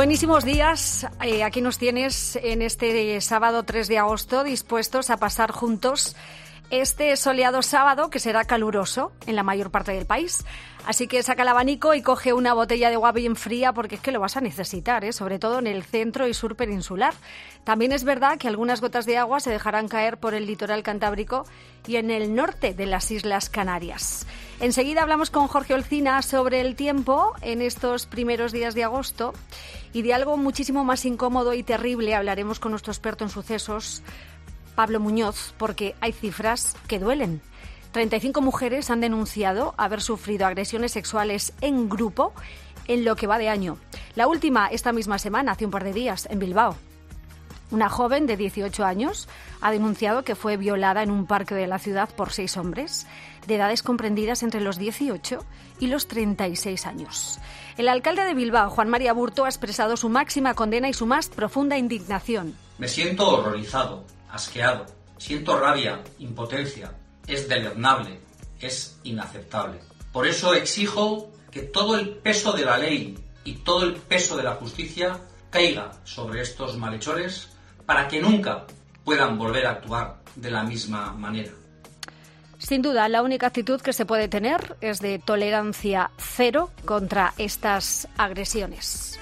Buenísimos días. Aquí nos tienes en este sábado 3 de agosto dispuestos a pasar juntos este soleado sábado que será caluroso en la mayor parte del país. Así que saca el abanico y coge una botella de agua bien fría porque es que lo vas a necesitar, sobre todo en el centro y sur peninsular. También es verdad que algunas gotas de agua se dejarán caer por el litoral cantábrico y en el norte de las Islas Canarias. Enseguida hablamos con Jorge Olcina sobre el tiempo en estos primeros días de agosto y de algo muchísimo más incómodo y terrible hablaremos con nuestro experto en sucesos, Pablo Muñoz, porque hay cifras que duelen. 35 mujeres han denunciado haber sufrido agresiones sexuales en grupo en lo que va de año. La última esta misma semana, hace un par de días, en Bilbao. Una joven de 18 años ha denunciado que fue violada en un parque de la ciudad por 6 hombres de edades comprendidas entre los 18 y los 36 años. El alcalde de Bilbao, Juan María Burto, ha expresado su máxima condena y su más profunda indignación. Me siento horrorizado, asqueado, siento rabia, impotencia. Es deleznable, es inaceptable. Por eso exijo que todo el peso de la ley y todo el peso de la justicia caiga sobre estos malhechores para que nunca puedan volver a actuar de la misma manera. Sin duda, la única actitud que se puede tener es de tolerancia cero contra estas agresiones.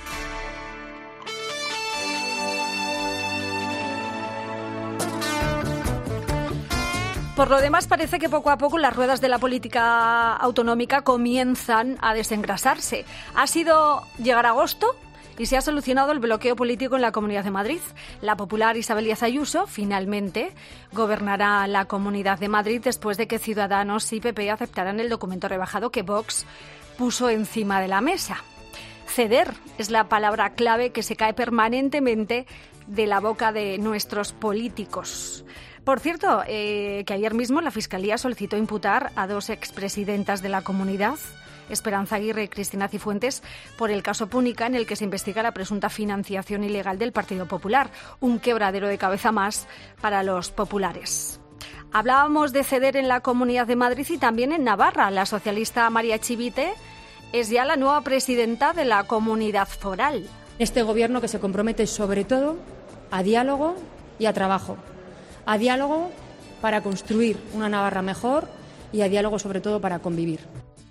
Por lo demás, parece que poco a poco las ruedas de la política autonómica comienzan a desengrasarse. Ha sido llegar agosto y se ha solucionado el bloqueo político en la Comunidad de Madrid. La popular Isabel Díaz Ayuso finalmente gobernará la Comunidad de Madrid después de que Ciudadanos y PP aceptaran el documento rebajado que Vox puso encima de la mesa. Ceder es la palabra clave que se cae permanentemente de la boca de nuestros políticos. Por cierto, que ayer mismo la Fiscalía solicitó imputar a 2 expresidentas de la comunidad, Esperanza Aguirre y Cristina Cifuentes, por el caso Púnica, en el que se investiga la presunta financiación ilegal del Partido Popular, un quebradero de cabeza más para los populares. Hablábamos de ceder en la Comunidad de Madrid y también en Navarra. La socialista María Chivite es ya la nueva presidenta de la Comunidad Foral. Este gobierno que se compromete sobre todo a diálogo y a trabajo. A diálogo para construir una Navarra mejor y a diálogo sobre todo para convivir.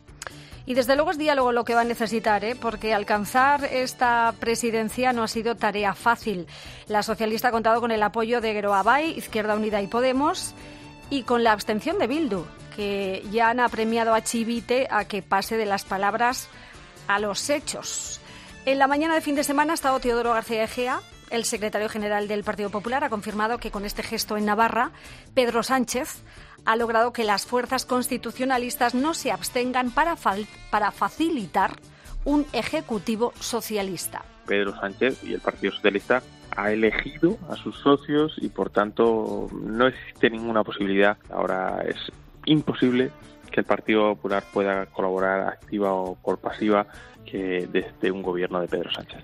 Y desde luego es diálogo lo que va a necesitar, porque alcanzar esta presidencia no ha sido tarea fácil. La socialista ha contado con el apoyo de Geroa Bai, Izquierda Unida y Podemos y con la abstención de Bildu, que ya han apremiado a Chivite a que pase de las palabras a los hechos. En la mañana de fin de semana ha estado Teodoro García Egea. El secretario general del Partido Popular ha confirmado que con este gesto en Navarra, Pedro Sánchez ha logrado que las fuerzas constitucionalistas no se abstengan para facilitar un ejecutivo socialista. Pedro Sánchez y el Partido Socialista ha elegido a sus socios y, por tanto, no existe ninguna posibilidad. Ahora es imposible que el Partido Popular pueda colaborar activa o por pasiva que desde un gobierno de Pedro Sánchez.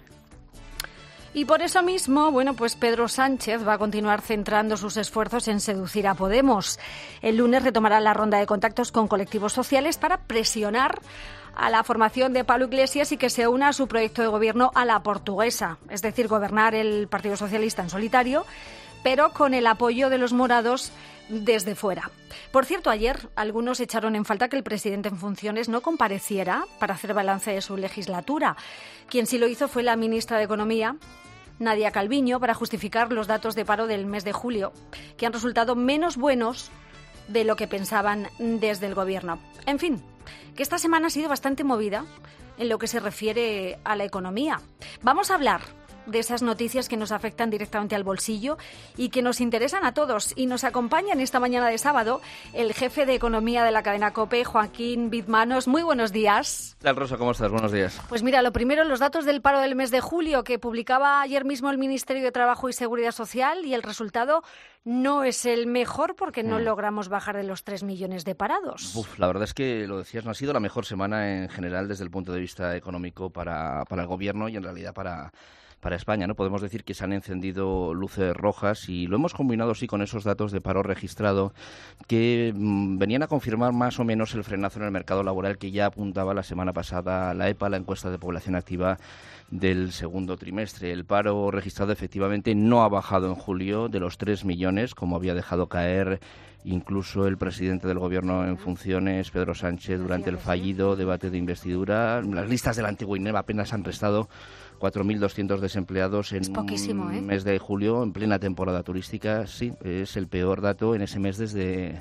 Y por eso mismo, pues Pedro Sánchez va a continuar centrando sus esfuerzos en seducir a Podemos. El lunes retomará la ronda de contactos con colectivos sociales para presionar a la formación de Pablo Iglesias y que se una a su proyecto de gobierno a la portuguesa, es decir, gobernar el Partido Socialista en solitario, pero con el apoyo de los morados desde fuera. Por cierto, ayer algunos echaron en falta que el presidente en funciones no compareciera para hacer balance de su legislatura. Quien sí lo hizo fue la ministra de Economía, Nadia Calviño, para justificar los datos de paro del mes de julio, que han resultado menos buenos de lo que pensaban desde el gobierno. En fin, que esta semana ha sido bastante movida en lo que se refiere a la economía. Vamos a hablar de esas noticias que nos afectan directamente al bolsillo y que nos interesan a todos. Y nos acompaña en esta mañana de sábado el jefe de economía de la cadena COPE, Joaquín Bizmanos. Muy buenos días. ¿Qué tal, Rosa? ¿Cómo estás? Buenos días. Pues mira, lo primero, los datos del paro del mes de julio que publicaba ayer mismo el Ministerio de Trabajo y Seguridad Social, y el resultado no es el mejor porque no logramos bajar de los 3 millones de parados. La verdad es que, lo decías, no ha sido la mejor semana en general desde el punto de vista económico para el gobierno y en realidad para España, ¿no? Podemos decir que se han encendido luces rojas y lo hemos combinado sí con esos datos de paro registrado que venían a confirmar más o menos el frenazo en el mercado laboral que ya apuntaba la semana pasada la EPA, la encuesta de población activa del segundo trimestre. El paro registrado efectivamente no ha bajado en julio de los 3 millones, como había dejado caer incluso el presidente del Gobierno en funciones, Pedro Sánchez, durante el fallido debate de investidura. Las listas del antiguo INEM apenas han restado 4.200 desempleados en un mes de julio, en plena temporada turística. Sí, es el peor dato en ese mes desde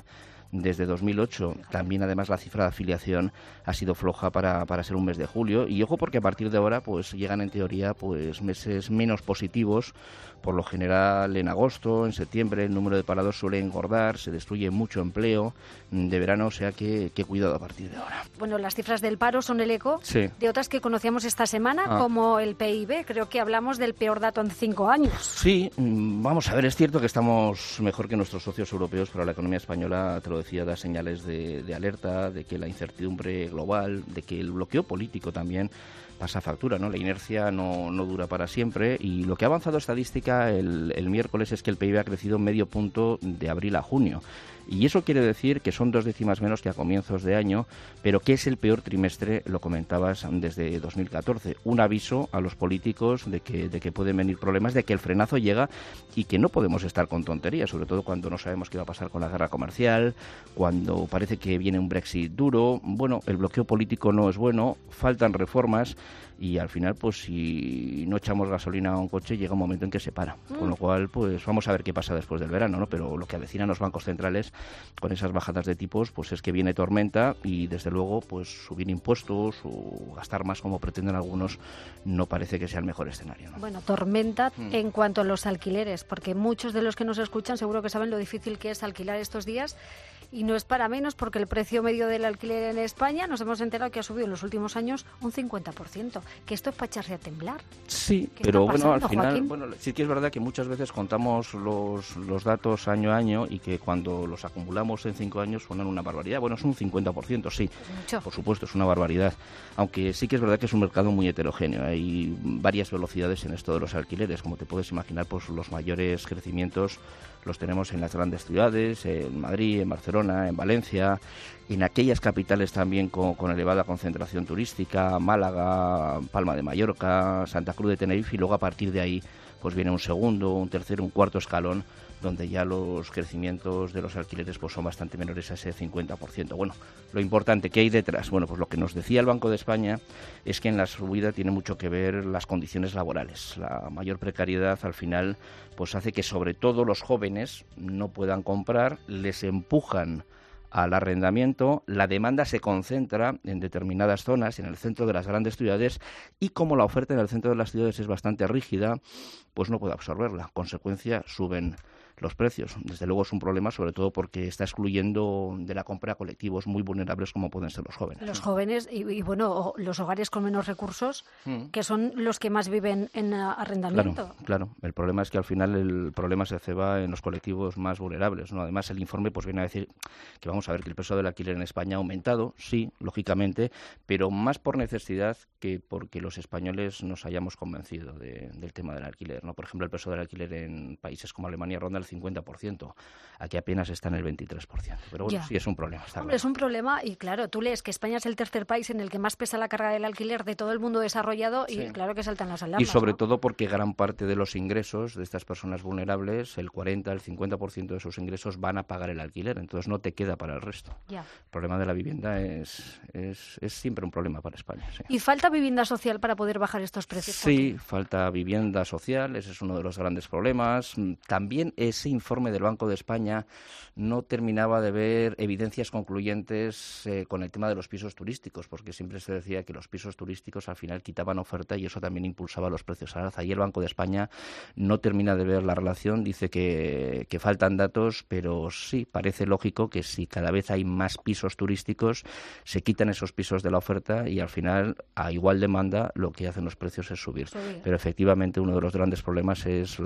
2008. También, además, la cifra de afiliación ha sido floja para ser un mes de julio. Y ojo, porque a partir de ahora pues llegan, en teoría, pues meses menos positivos. Por lo general, en agosto, en septiembre, el número de parados suele engordar, se destruye mucho empleo de verano, o sea que cuidado a partir de ahora. Bueno, las cifras del paro son el eco de otras que conocíamos esta semana, como el PIB. Creo que hablamos del peor dato en 5 años. Sí, vamos a ver, es cierto que estamos mejor que nuestros socios europeos, pero la economía española, te lo decía, da señales de alerta, de que la incertidumbre global, de que el bloqueo político también pasa factura, ¿no? La inercia no dura para siempre y lo que ha avanzado estadística el miércoles es que el PIB ha crecido medio punto de abril a junio. Y eso quiere decir que son 2 décimas menos que a comienzos de año, pero que es el peor trimestre, lo comentabas, desde 2014. Un aviso a los políticos de que pueden venir problemas, de que el frenazo llega y que no podemos estar con tonterías, sobre todo cuando no sabemos qué va a pasar con la guerra comercial, cuando parece que viene un Brexit duro. Bueno, el bloqueo político no es bueno, faltan reformas y al final, pues si no echamos gasolina a un coche, llega un momento en que se para. Con lo cual, pues vamos a ver qué pasa después del verano, ¿no? Pero lo que avecinan los bancos centrales con esas bajadas de tipos, pues es que viene tormenta y desde luego, pues subir impuestos o gastar más como pretenden algunos no parece que sea el mejor escenario, ¿no? Bueno, tormenta en cuanto a los alquileres, porque muchos de los que nos escuchan seguro que saben lo difícil que es alquilar estos días. Y no es para menos porque el precio medio del alquiler en España nos hemos enterado que ha subido en los últimos años un 50%, que esto es para echarse a temblar. Sí, pero bueno, al final, sí que es verdad que muchas veces contamos los datos año a año y que cuando los acumulamos en 5 años suenan una barbaridad. Bueno, es un 50%, sí, por supuesto, es una barbaridad. Aunque sí que es verdad que es un mercado muy heterogéneo. Hay varias velocidades en esto de los alquileres. Como te puedes imaginar, pues los mayores crecimientos los tenemos en las grandes ciudades, en Madrid, en Barcelona, en Valencia, en aquellas capitales también con elevada concentración turística, Málaga, Palma de Mallorca, Santa Cruz de Tenerife, y luego a partir de ahí pues viene un segundo, un tercero, un cuarto escalón, donde ya los crecimientos de los alquileres pues son bastante menores a ese 50%. Bueno, lo importante, ¿qué hay detrás? Bueno, pues lo que nos decía el Banco de España es que en la subida tiene mucho que ver las condiciones laborales. La mayor precariedad al final pues hace que sobre todo los jóvenes no puedan comprar, les empujan al arrendamiento, la demanda se concentra en determinadas zonas, en el centro de las grandes ciudades, y como la oferta en el centro de las ciudades es bastante rígida, pues no puede absorberla. Consecuencia, suben los precios. Desde luego es un problema, sobre todo porque está excluyendo de la compra a colectivos muy vulnerables como pueden ser los jóvenes. Los jóvenes y bueno, los hogares con menos recursos, que son los que más viven en arrendamiento. Claro. El problema es que al final el problema se ceba en los colectivos más vulnerables, ¿no? Además, el informe pues viene a decir que vamos a ver que el peso del alquiler en España ha aumentado, sí, lógicamente, pero más por necesidad que porque los españoles nos hayamos convencido del tema del alquiler, ¿no? Por ejemplo, el peso del alquiler en países como Alemania ronda el 50%, aquí apenas está en el 23%. Pero bueno, sí es un problema. Hombre, es un problema y claro, tú lees que España es el tercer país en el que más pesa la carga del alquiler de todo el mundo desarrollado y claro que saltan las alarmas. Y sobre todo porque gran parte de los ingresos de estas personas vulnerables, el 40, el 50% de sus ingresos van a pagar el alquiler, entonces no te queda para el resto. El problema de la vivienda es siempre un problema para España. Sí. ¿Y falta vivienda social para poder bajar estos precios? Sí, falta vivienda social, ese es uno de los grandes problemas. También ese informe del Banco de España no terminaba de ver evidencias concluyentes con el tema de los pisos turísticos, porque siempre se decía que los pisos turísticos al final quitaban oferta y eso también impulsaba los precios al alza. Y el Banco de España no termina de ver la relación, dice que faltan datos, pero sí, parece lógico que si cada vez hay más pisos turísticos, se quitan esos pisos de la oferta y al final, a igual demanda, lo que hacen los precios es subir. Pero efectivamente uno de los grandes problemas es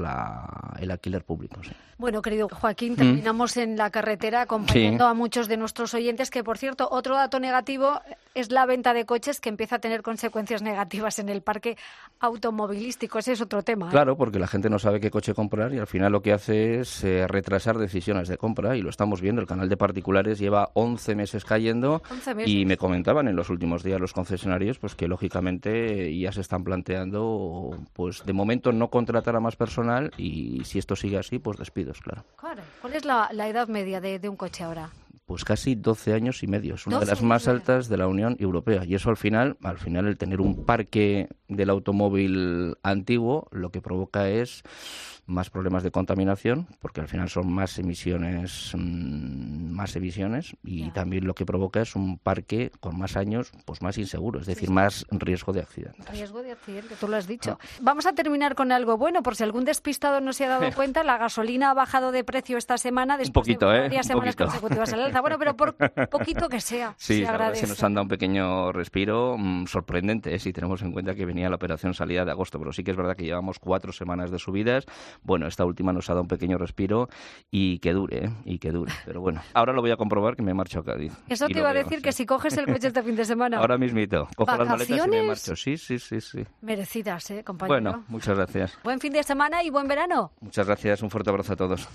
el alquiler público. Sí. Bueno, querido Joaquín, terminamos en la carretera acompañando a muchos de nuestros oyentes, que por cierto, otro dato negativo, es la venta de coches que empieza a tener consecuencias negativas en el parque automovilístico. Ese es otro tema. Claro, porque la gente no sabe qué coche comprar y al final lo que hace es retrasar decisiones de compra, y lo estamos viendo. El canal de particulares lleva 11 meses cayendo. 11 meses. Y me comentaban en los últimos días los concesionarios pues que lógicamente ya se están planteando pues de momento no contratar a más personal, y si esto sigue así pues despidos, claro. Claro. ¿Cuál es la edad media de un coche ahora? Pues casi 12 años y medio. Es una de las más altas de la Unión Europea. Y eso al final el tener un parque del automóvil antiguo lo que provoca es más problemas de contaminación, porque al final son más emisiones y también lo que provoca es un parque con más años, pues más inseguro, es decir, más riesgo de accidente. Riesgo de accidente, tú lo has dicho. Vamos a terminar con algo bueno, por si algún despistado no se ha dado cuenta, la gasolina ha bajado de precio esta semana después de varias semanas consecutivas al alza. Bueno, pero por poquito que sea, sí, se agradece. Se nos han dado un pequeño respiro sorprendente, si tenemos en cuenta que venía la operación salida de agosto, pero sí que es verdad que llevamos 4 semanas de subidas. Bueno, esta última nos ha dado un pequeño respiro y que dure. Pero bueno, ahora lo voy a comprobar, que me marcho a Cádiz. Eso te iba a decir, que si coges el coche este fin de semana. Ahora mismito, cojo las maletas y me marcho. Sí. Merecidas, compañero. Bueno, muchas gracias. Buen fin de semana y buen verano. Muchas gracias, un fuerte abrazo a todos.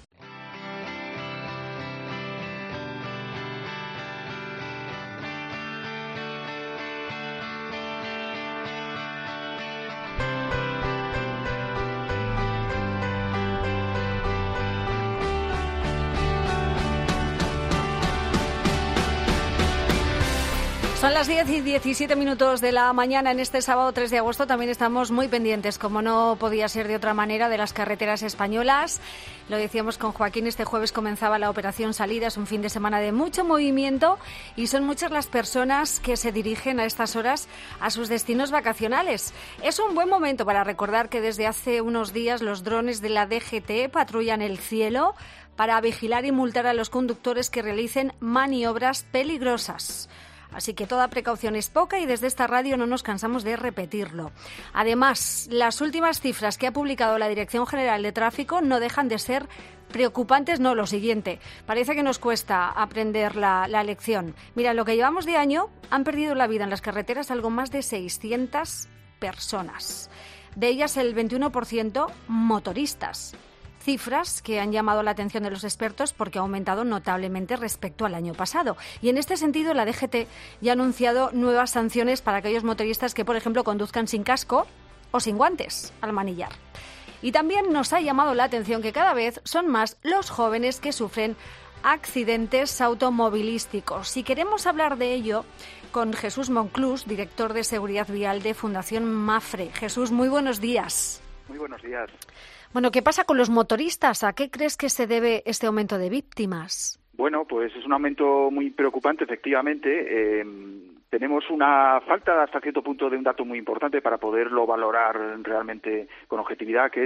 Son las 10:17 de la mañana en este sábado 3 de agosto. También estamos muy pendientes, como no podía ser de otra manera, de las carreteras españolas. Lo decíamos con Joaquín, este jueves comenzaba la operación salida. Es un fin de semana de mucho movimiento y son muchas las personas que se dirigen a estas horas a sus destinos vacacionales. Es un buen momento para recordar que desde hace unos días los drones de la DGT patrullan el cielo para vigilar y multar a los conductores que realicen maniobras peligrosas. Así que toda precaución es poca y desde esta radio no nos cansamos de repetirlo. Además, las últimas cifras que ha publicado la Dirección General de Tráfico no dejan de ser preocupantes. No, lo siguiente, parece que nos cuesta aprender la lección. Mira, lo que llevamos de año han perdido la vida en las carreteras algo más de 600 personas. De ellas el 21% motoristas. Cifras que han llamado la atención de los expertos porque ha aumentado notablemente respecto al año pasado. Y en este sentido, la DGT ya ha anunciado nuevas sanciones para aquellos motoristas que, por ejemplo, conduzcan sin casco o sin guantes al manillar. Y también nos ha llamado la atención que cada vez son más los jóvenes que sufren accidentes automovilísticos. Y queremos hablar de ello con Jesús Monclús, director de Seguridad Vial de Fundación Mapfre. Jesús, muy buenos días. Muy buenos días. Bueno, ¿qué pasa con los motoristas? ¿A qué crees que se debe este aumento de víctimas? Bueno, pues es un aumento muy preocupante, efectivamente. Tenemos una falta hasta cierto punto de un dato muy importante para poderlo valorar realmente con objetividad, que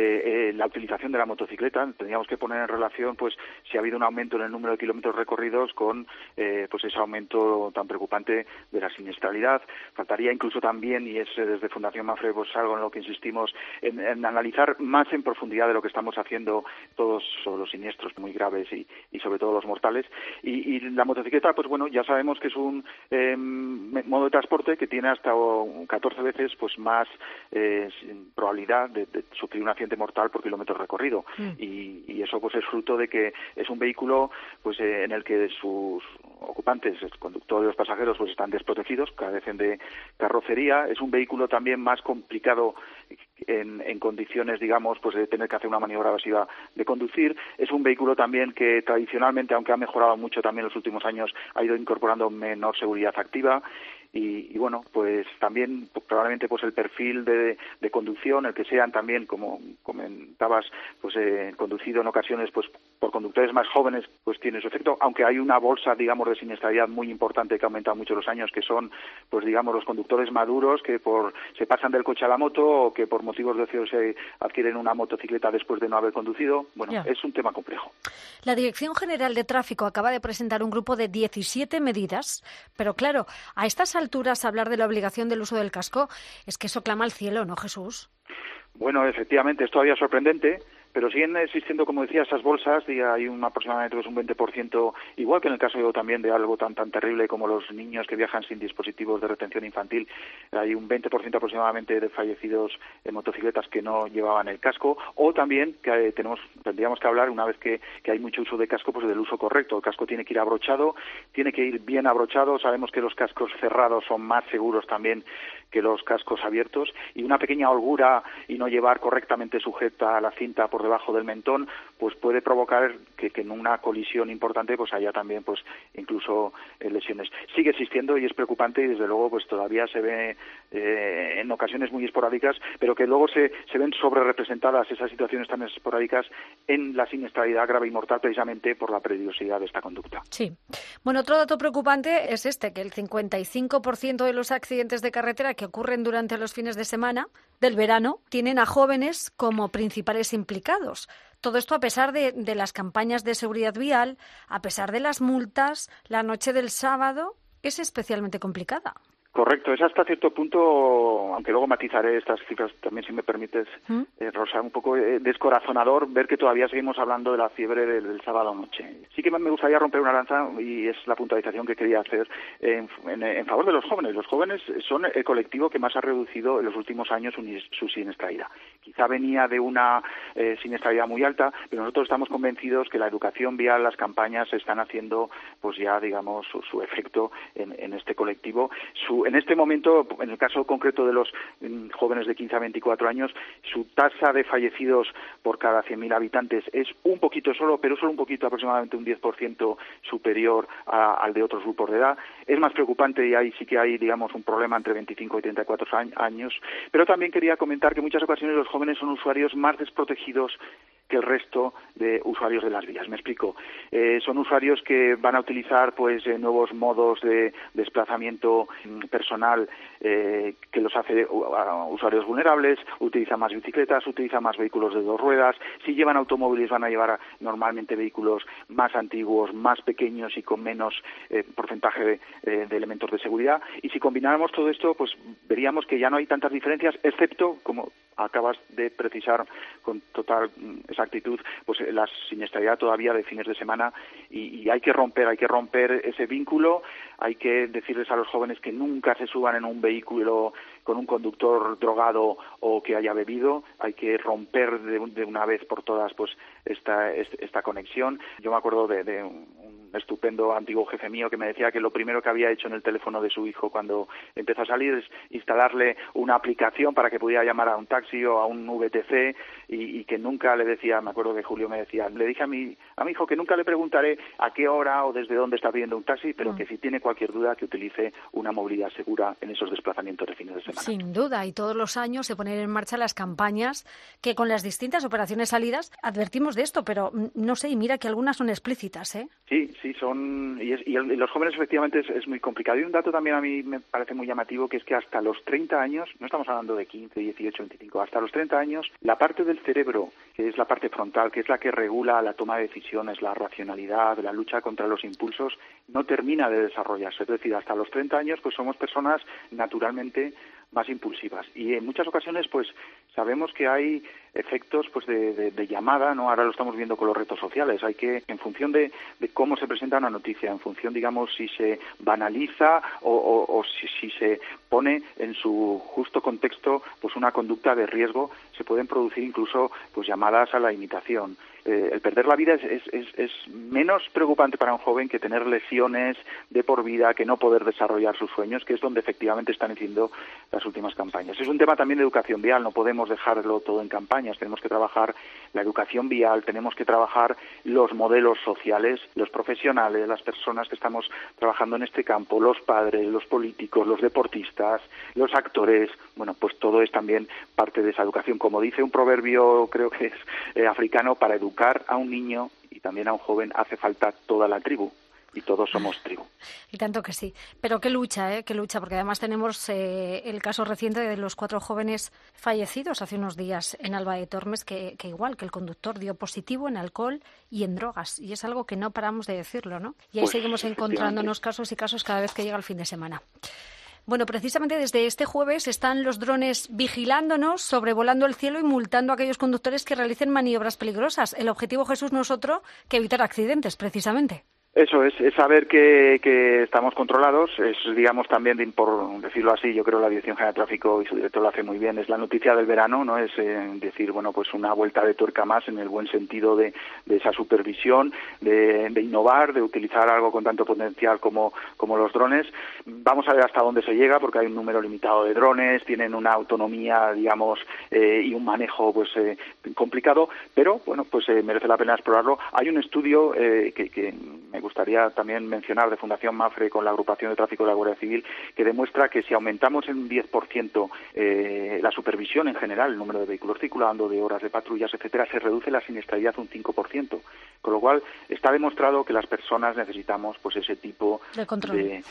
es la utilización de la motocicleta. Tendríamos que poner en relación pues si ha habido un aumento en el número de kilómetros recorridos con pues ese aumento tan preocupante de la siniestralidad. Faltaría incluso también, y es desde Fundación Mapfre pues algo en lo que insistimos, en analizar más en profundidad de lo que estamos haciendo todos los siniestros muy graves y sobre todo los mortales. Y la motocicleta, pues bueno, ya sabemos que es un modo de transporte que tiene hasta 14 veces pues más probabilidad de sufrir un accidente mortal por kilómetro recorrido. Y eso pues es fruto de que es un vehículo pues en el que sus ocupantes, el conductor y los pasajeros, pues están desprotegidos, carecen de carrocería. Es un vehículo también más complicado en condiciones, digamos, pues de tener que hacer una maniobra evasiva de conducir. Es un vehículo también que tradicionalmente, aunque ha mejorado mucho también en los últimos años, ha ido incorporando menor seguridad activa. Y bueno, pues también probablemente pues el perfil de conducción, el que sean también, como comentabas, pues conducido en ocasiones pues por conductores más jóvenes, pues tiene su efecto, aunque hay una bolsa, digamos, de siniestralidad muy importante que ha aumentado mucho los años, que son, pues digamos, los conductores maduros que se pasan del coche a la moto o que por motivos de ocio se adquieren una motocicleta después de no haber conducido. Bueno, es un tema complejo. La Dirección General de Tráfico acaba de presentar un grupo de 17 medidas, pero claro, a estas alturas hablar de la obligación del uso del casco es que eso clama al cielo, ¿no, Jesús? Bueno, efectivamente, es todavía sorprendente. pero siguen existiendo, como decía, esas bolsas, y hay aproximadamente un 20%, igual que en el caso también de algo tan terrible como los niños que viajan sin dispositivos de retención infantil. Hay un 20% aproximadamente de fallecidos en motocicletas que no llevaban el casco, o también que tendríamos que hablar, una vez que hay mucho uso de casco, pues del uso correcto. El casco tiene que ir abrochado, tiene que ir bien abrochado. Sabemos que los cascos cerrados son más seguros también que los cascos abiertos, y una pequeña holgura y no llevar correctamente sujeta la cinta por debajo del mentón, pues puede provocar que en una colisión importante pues haya también pues incluso lesiones. Sigue existiendo y es preocupante, y desde luego pues todavía se ve en ocasiones muy esporádicas, pero que luego se ven sobre representadas esas situaciones tan esporádicas en la siniestralidad grave y mortal, precisamente por la peligrosidad de esta conducta. Sí. Bueno, otro dato preocupante es que el 55% de los accidentes de carretera que ocurren durante los fines de semana del verano tienen a jóvenes como principales implicados. Todo esto a pesar de las campañas de seguridad vial, a pesar de las multas. La noche del sábado es especialmente complicada. Correcto, es hasta cierto punto, aunque luego matizaré estas cifras también, si me permites, Rosa, un poco descorazonador ver que todavía seguimos hablando de la fiebre del sábado noche. Sí que me gustaría romper una lanza, y es la puntualización que quería hacer, en favor de los jóvenes. Los jóvenes son el colectivo que más ha reducido en los últimos años su siniestralidad. Quizá venía de una siniestralidad muy alta, pero nosotros estamos convencidos que la educación vial, las campañas están haciendo pues ya, digamos, su efecto en este colectivo. En este momento, en el caso concreto de los jóvenes de 15 a 24 años, su tasa de fallecidos por cada 100.000 habitantes es un poquito solo un poquito, aproximadamente un 10% superior al de otros grupos de edad. Es más preocupante, y ahí sí que hay, digamos, un problema entre 25 y 34 años. Pero también quería comentar que en muchas ocasiones los jóvenes son usuarios más desprotegidos que el resto de usuarios de las vías. Me explico. Son usuarios que van a utilizar pues nuevos modos de desplazamiento personal que los hace usuarios vulnerables, utilizan más bicicletas, utilizan más vehículos de dos ruedas. Si llevan automóviles van a llevar normalmente vehículos más antiguos, más pequeños y con menos porcentaje de elementos de seguridad. Y si combináramos todo esto, pues veríamos que ya no hay tantas diferencias, excepto, como acabas de precisar con total exactitud, pues la siniestralidad todavía de fines de semana, y hay que romper ese vínculo. Hay que decirles a los jóvenes que nunca se suban en un vehículo con un conductor drogado o que haya bebido. Hay que romper de una vez por todas pues esta conexión. Yo me acuerdo de un estupendo antiguo jefe mío que me decía que lo primero que había hecho en el teléfono de su hijo cuando empezó a salir es instalarle una aplicación para que pudiera llamar a un taxi o a un VTC, y que nunca le decía, me acuerdo que Julio me decía, le dije a mi hijo que nunca le preguntaré a qué hora o desde dónde está pidiendo un taxi, pero que si tiene cualquier duda que utilice una movilidad segura en esos desplazamientos de fines de semana. Sin duda, y todos los años se ponen en marcha las campañas que con las distintas operaciones salidas advertimos de esto, pero no sé, y mira que algunas son explícitas, ¿eh? Sí, son, y los jóvenes efectivamente es muy complicado. Y un dato también a mí me parece muy llamativo, que es que hasta los 30 años, no estamos hablando de 15, 18, 25, hasta los 30 años, la parte del cerebro, que es la parte frontal, que es la que regula la toma de decisiones, la racionalidad, la lucha contra los impulsos, no termina de desarrollarse. Es decir, hasta los 30 años pues somos personas naturalmente más impulsivas, y en muchas ocasiones pues sabemos que hay efectos pues de llamada, ¿no? Ahora lo estamos viendo con los retos sociales. Hay que, en función de cómo se presenta una noticia, en función, digamos, si se banaliza o si se pone en su justo contexto pues una conducta de riesgo, se pueden producir incluso pues llamadas a la imitación. El perder la vida es menos preocupante para un joven que tener lesiones de por vida, que no poder desarrollar sus sueños, que es donde efectivamente están haciendo las últimas campañas. Es un tema también de educación vial, no podemos dejarlo todo en campañas, tenemos que trabajar la educación vial, tenemos que trabajar los modelos sociales, los profesionales, las personas que estamos trabajando en este campo, los padres, los políticos, los deportistas, los actores. Bueno, pues todo es también parte de esa educación. Como dice un proverbio, creo que es africano, para educar a un niño y también a un joven hace falta toda la tribu. Y todos somos tribu. Y tanto que sí. Pero qué lucha, porque además tenemos el caso reciente de los 4 jóvenes fallecidos hace unos días en Alba de Tormes, que igual que el conductor dio positivo en alcohol y en drogas. Y es algo que no paramos de decirlo, ¿no? Y ahí seguimos encontrándonos casos y casos cada vez que llega el fin de semana. Bueno, precisamente desde este jueves están los drones vigilándonos, sobrevolando el cielo y multando a aquellos conductores que realicen maniobras peligrosas. El objetivo, Jesús, no es otro que evitar accidentes, precisamente. Eso es saber que estamos controlados, es, digamos, también, por decirlo así, yo creo que la Dirección General de Tráfico y su director lo hace muy bien, es la noticia del verano, ¿no? Es decir, bueno, pues una vuelta de tuerca más en el buen sentido de esa supervisión, de innovar, de utilizar algo con tanto potencial como los drones. Vamos a ver hasta dónde se llega, porque hay un número limitado de drones, tienen una autonomía, digamos, y un manejo, pues, complicado, pero, bueno, pues merece la pena explorarlo. Hay un estudio que me gustaría también mencionar de Fundación Mapfre con la agrupación de tráfico de la Guardia Civil, que demuestra que si aumentamos en un 10% la supervisión en general, el número de vehículos circulando, de horas de patrullas, etcétera, se reduce la siniestralidad un 5%. Con lo cual está demostrado que las personas necesitamos pues ese tipo de control.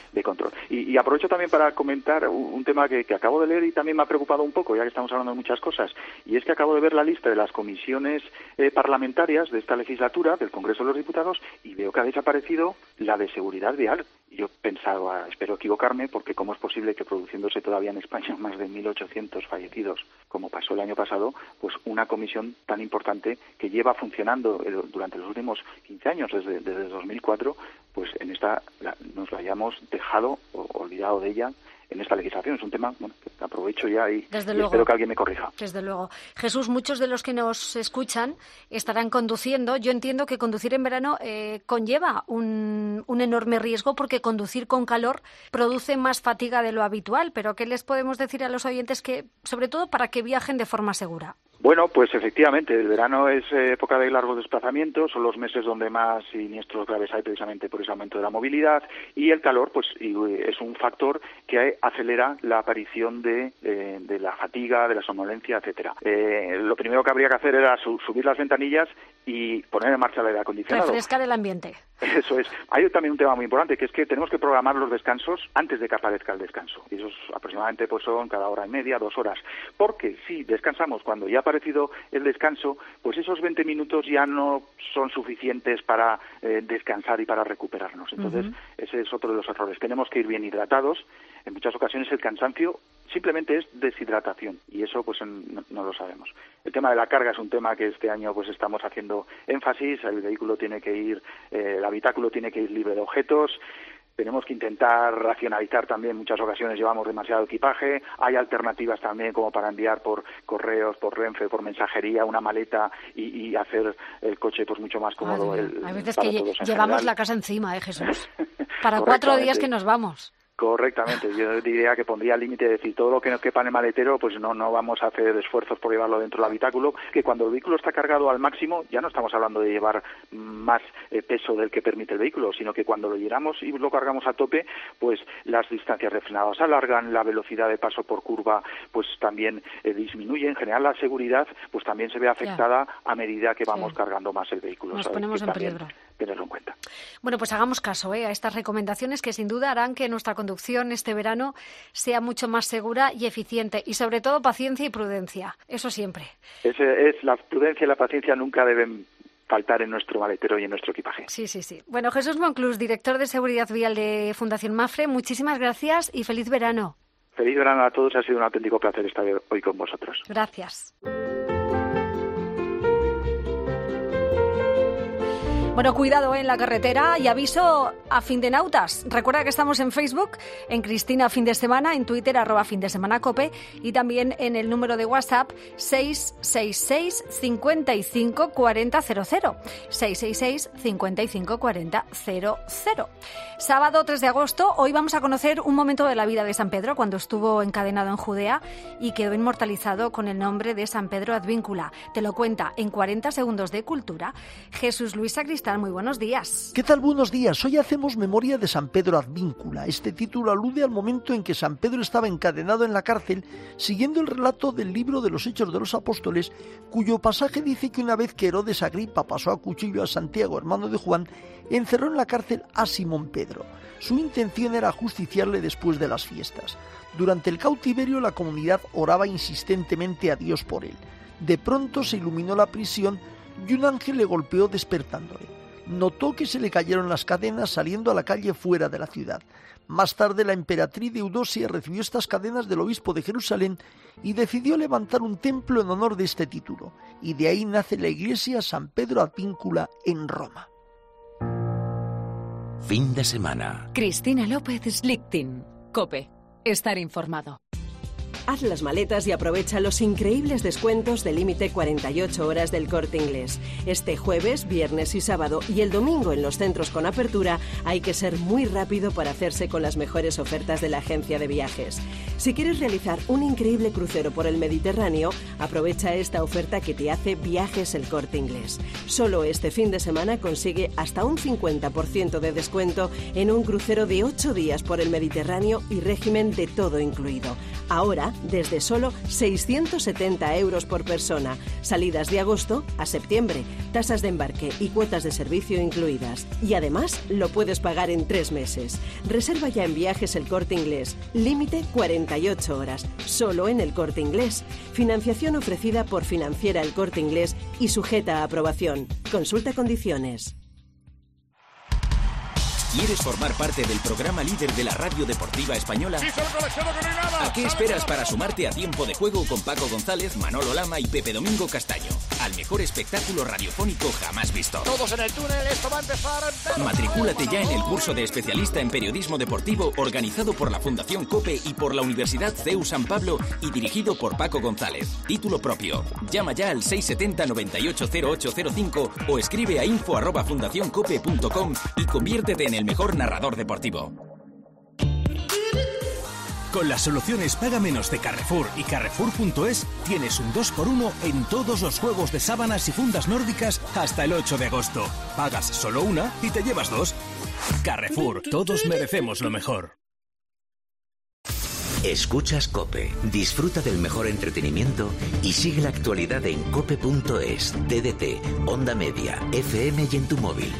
Y aprovecho también para comentar un tema que acabo de leer y también me ha preocupado un poco, ya que estamos hablando de muchas cosas, y es que acabo de ver la lista de las comisiones parlamentarias de esta legislatura, del Congreso de los Diputados, y veo que ha desaparecido la de seguridad vial. Y yo pensaba, espero equivocarme, porque cómo es posible que produciéndose todavía en España más de 1.800 fallecidos, como pasó el año pasado, pues una comisión tan importante que lleva funcionando durante los últimos 15 años, desde 2004, pues en esta nos la hayamos dejado o olvidado de ella en esta legislación. Es un tema, bueno, que aprovecho ya y espero que alguien me corrija. Desde luego. Jesús, muchos de los que nos escuchan estarán conduciendo. Yo entiendo que conducir en verano conlleva un enorme riesgo, porque conducir con calor produce más fatiga de lo habitual. Pero ¿qué les podemos decir a los oyentes sobre todo para que viajen de forma segura? Bueno, pues efectivamente, el verano es época de largos desplazamientos, son los meses donde más siniestros graves hay precisamente por ese aumento de la movilidad, y el calor pues es un factor que acelera la aparición de la fatiga, de la somnolencia, etcétera. Lo primero que habría que hacer era subir las ventanillas y poner en marcha el aire acondicionado. Refrescar el ambiente. Eso es. Hay también un tema muy importante, que es que tenemos que programar los descansos antes de que aparezca el descanso. Y esos aproximadamente pues son cada hora y media, 2 horas. Porque si descansamos cuando ya ha aparecido el descanso, pues esos 20 minutos ya no son suficientes para descansar y para recuperarnos. Entonces, ese es otro de los errores. Tenemos que ir bien hidratados. En muchas ocasiones el cansancio simplemente es deshidratación, y eso pues no lo sabemos. El tema de la carga es un tema que este año pues estamos haciendo énfasis. El vehículo tiene que ir, el habitáculo tiene que ir libre de objetos. Tenemos que intentar racionalizar también, en muchas ocasiones llevamos demasiado equipaje. Hay alternativas también como para enviar por correos, por Renfe, por mensajería, una maleta y hacer el coche pues mucho más cómodo. Hay veces que llevamos la casa encima, Jesús, para 4 días que nos vamos. Correctamente, yo diría que pondría el límite de decir todo lo que nos quepa en el maletero, pues no vamos a hacer esfuerzos por llevarlo dentro del habitáculo, que cuando el vehículo está cargado al máximo ya no estamos hablando de llevar más peso del que permite el vehículo, sino que cuando lo llenamos y lo cargamos a tope, pues las distancias de frenado se alargan, la velocidad de paso por curva pues también disminuye. En general la seguridad pues también se ve afectada a medida que vamos cargando más el vehículo. Nos ponemos en peligro. Tenerlo en cuenta. Bueno, pues hagamos caso a estas recomendaciones que sin duda harán que nuestra conducción este verano sea mucho más segura y eficiente, y sobre todo paciencia y prudencia, eso siempre. La prudencia y la paciencia nunca deben faltar en nuestro maletero y en nuestro equipaje. Sí. Bueno, Jesús Monclús, director de Seguridad Vial de Fundación Mapfre, muchísimas gracias y feliz verano. Feliz verano a todos, ha sido un auténtico placer estar hoy con vosotros. Gracias. Bueno, cuidado en la carretera, y aviso a Findenautas. Recuerda que estamos en Facebook, en Cristina Fin de Semana, en Twitter, @FinDeSemanaCope, y también en el número de WhatsApp 666 55 40 00. 666 55 40 00. Sábado 3 de agosto, hoy vamos a conocer un momento de la vida de San Pedro cuando estuvo encadenado en Judea y quedó inmortalizado con el nombre de San Pedro Advíncula. Te lo cuenta en 40 segundos de cultura Jesús Luis Sacristán. Muy buenos días. ¿Qué tal? Buenos días. Hoy hacemos memoria de San Pedro Advíncula. Este título alude al momento en que San Pedro estaba encadenado en la cárcel, siguiendo el relato del libro de los Hechos de los Apóstoles, cuyo pasaje dice que una vez que Herodes Agripa pasó a cuchillo a Santiago, hermano de Juan, encerró en la cárcel a Simón Pedro. Su intención era ajusticiarle después de las fiestas. Durante el cautiverio la comunidad oraba insistentemente a Dios por él. De pronto se iluminó la prisión y un ángel le golpeó despertándole. notó que se le cayeron las cadenas saliendo a la calle fuera de la ciudad. Más tarde la emperatriz Eudosia recibió estas cadenas del obispo de Jerusalén y decidió levantar un templo en honor de este título, y de ahí nace la iglesia San Pedro Advíncula en Roma. Fin de semana. Cristina López Slichting, COPE. Estar informado. Haz las maletas y aprovecha los increíbles descuentos de límite 48 horas del Corte Inglés. Este jueves, viernes y sábado y el domingo en los centros con apertura hay que ser muy rápido para hacerse con las mejores ofertas de la agencia de viajes. Si quieres realizar un increíble crucero por el Mediterráneo, aprovecha esta oferta que te hace Viajes El Corte Inglés. Solo este fin de semana consigue hasta un 50% de descuento en un crucero de 8 días por el Mediterráneo y régimen de todo incluido. Ahora, desde solo 670 euros por persona. Salidas de agosto a septiembre, tasas de embarque y cuotas de servicio incluidas. Y además, lo puedes pagar en 3 meses. Reserva ya en Viajes El Corte Inglés. Límite 48 horas. Solo en El Corte Inglés. Financiación ofrecida por Financiera El Corte Inglés y sujeta a aprobación. Consulta condiciones. ¿Quieres formar parte del programa líder de la radio deportiva española? ¿A qué esperas para sumarte a Tiempo de Juego con Paco González, Manolo Lama y Pepe Domingo Castaño? Al mejor espectáculo radiofónico jamás visto. Todos en el túnel, esto va a empezar. Matricúlate ya en el curso de especialista en periodismo deportivo organizado por la Fundación COPE y por la Universidad CEU San Pablo y dirigido por Paco González. Título propio. Llama ya al 670 980805 o escribe a info@fundacioncope.com y conviértete en el mejor narrador deportivo. Con las soluciones Paga Menos de Carrefour y Carrefour.es tienes un 2x1 en todos los juegos de sábanas y fundas nórdicas hasta el 8 de agosto. Pagas solo una y te llevas 2. Carrefour, todos merecemos lo mejor. Escuchas COPE, disfruta del mejor entretenimiento y sigue la actualidad en cope.es, TDT, Onda Media, FM y en tu móvil.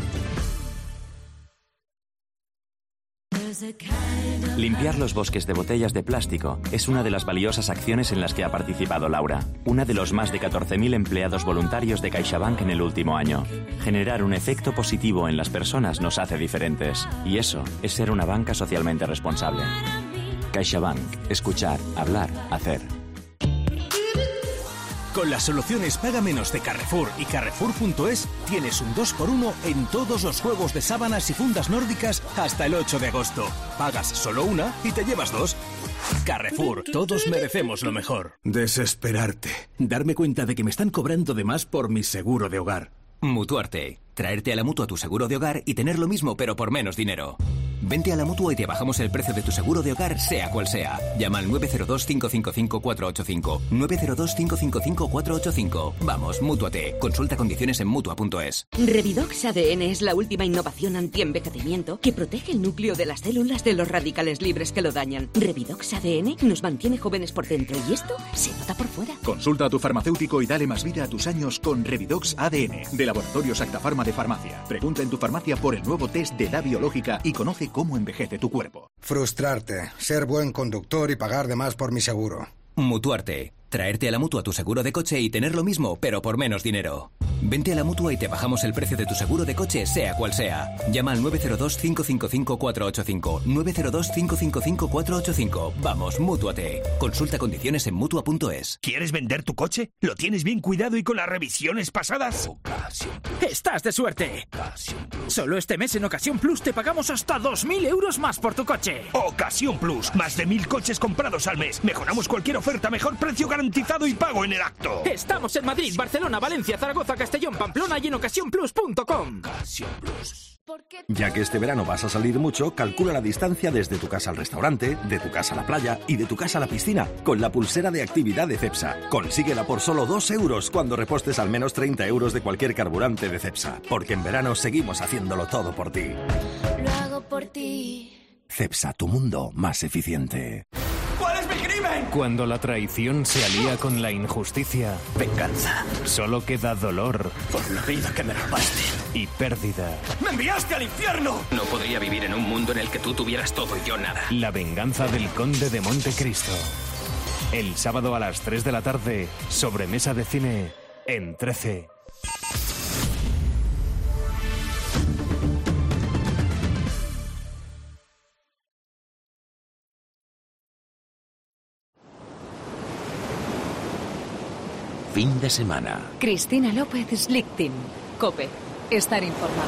Limpiar los bosques de botellas de plástico es una de las valiosas acciones en las que ha participado Laura, una de los más de 14.000 empleados voluntarios de CaixaBank en el último año. Generar un efecto positivo en las personas nos hace diferentes, y eso es ser una banca socialmente responsable. CaixaBank. Escuchar, hablar, hacer. Con las soluciones Paga Menos de Carrefour y Carrefour.es tienes un 2x1 en todos los juegos de sábanas y fundas nórdicas hasta el 8 de agosto. Pagas solo una y te llevas 2. Carrefour, todos merecemos lo mejor. Desesperarte. Darme cuenta de que me están cobrando de más por mi seguro de hogar. Mutuarte. Traerte a la Mutua tu seguro de hogar y tener lo mismo pero por menos dinero. Vente a la Mutua y te bajamos el precio de tu seguro de hogar, sea cual sea. Llama al 902-555-485. 902-555-485. Vamos, mútuate. Consulta condiciones en Mutua.es. Revidox ADN es la última innovación antienvejecimiento que protege el núcleo de las células de los radicales libres que lo dañan. Revidox ADN nos mantiene jóvenes por dentro y esto se nota por fuera. Consulta a tu farmacéutico y dale más vida a tus años con Revidox ADN, de Laboratorios Acta Pharma de Farmacia. Pregunta en tu farmacia por el nuevo test de edad biológica y conoce cómo envejece tu cuerpo. Frustrarte, ser buen conductor y pagar de más por mi seguro. Mutuarte. Traerte a la Mutua tu seguro de coche y tener lo mismo, pero por menos dinero. Vente a la Mutua y te bajamos el precio de tu seguro de coche, sea cual sea. Llama al 902-555-485. 902-555-485. Vamos, mútuate. Consulta condiciones en Mutua.es. ¿Quieres vender tu coche? ¿Lo tienes bien cuidado y con las revisiones pasadas? ¡Estás de suerte! Solo este mes en Ocasión Plus te pagamos hasta 2.000 euros más por tu coche. Ocasión Plus. Más de 1.000 coches comprados al mes. Mejoramos cualquier oferta, mejor precio garantizado y pago en el acto. Estamos en Madrid, Barcelona, Valencia, Zaragoza, Castellón, Pamplona y en ocasiónplus.com. Ya que este verano vas a salir mucho, calcula la distancia desde tu casa al restaurante, de tu casa a la playa y de tu casa a la piscina con la pulsera de actividad de Cepsa. Consíguela por solo 2 euros cuando repostes al menos 30 euros de cualquier carburante de Cepsa. Porque en verano seguimos haciéndolo todo por ti. Lo hago por ti. Cepsa, tu mundo más eficiente. ¿Cuál es mi crimen? Cuando la traición se alía con la injusticia, Venganza. solo queda dolor Por la vida que me robaste. y pérdida. ¡Me enviaste al infierno! No podría vivir en un mundo en el que tú tuvieras todo y yo nada. La venganza del conde de Montecristo. El sábado a las 3 de la tarde, sobremesa de cine en 13. fin de semana. Cristina López Slichting. COPE. Estar informado.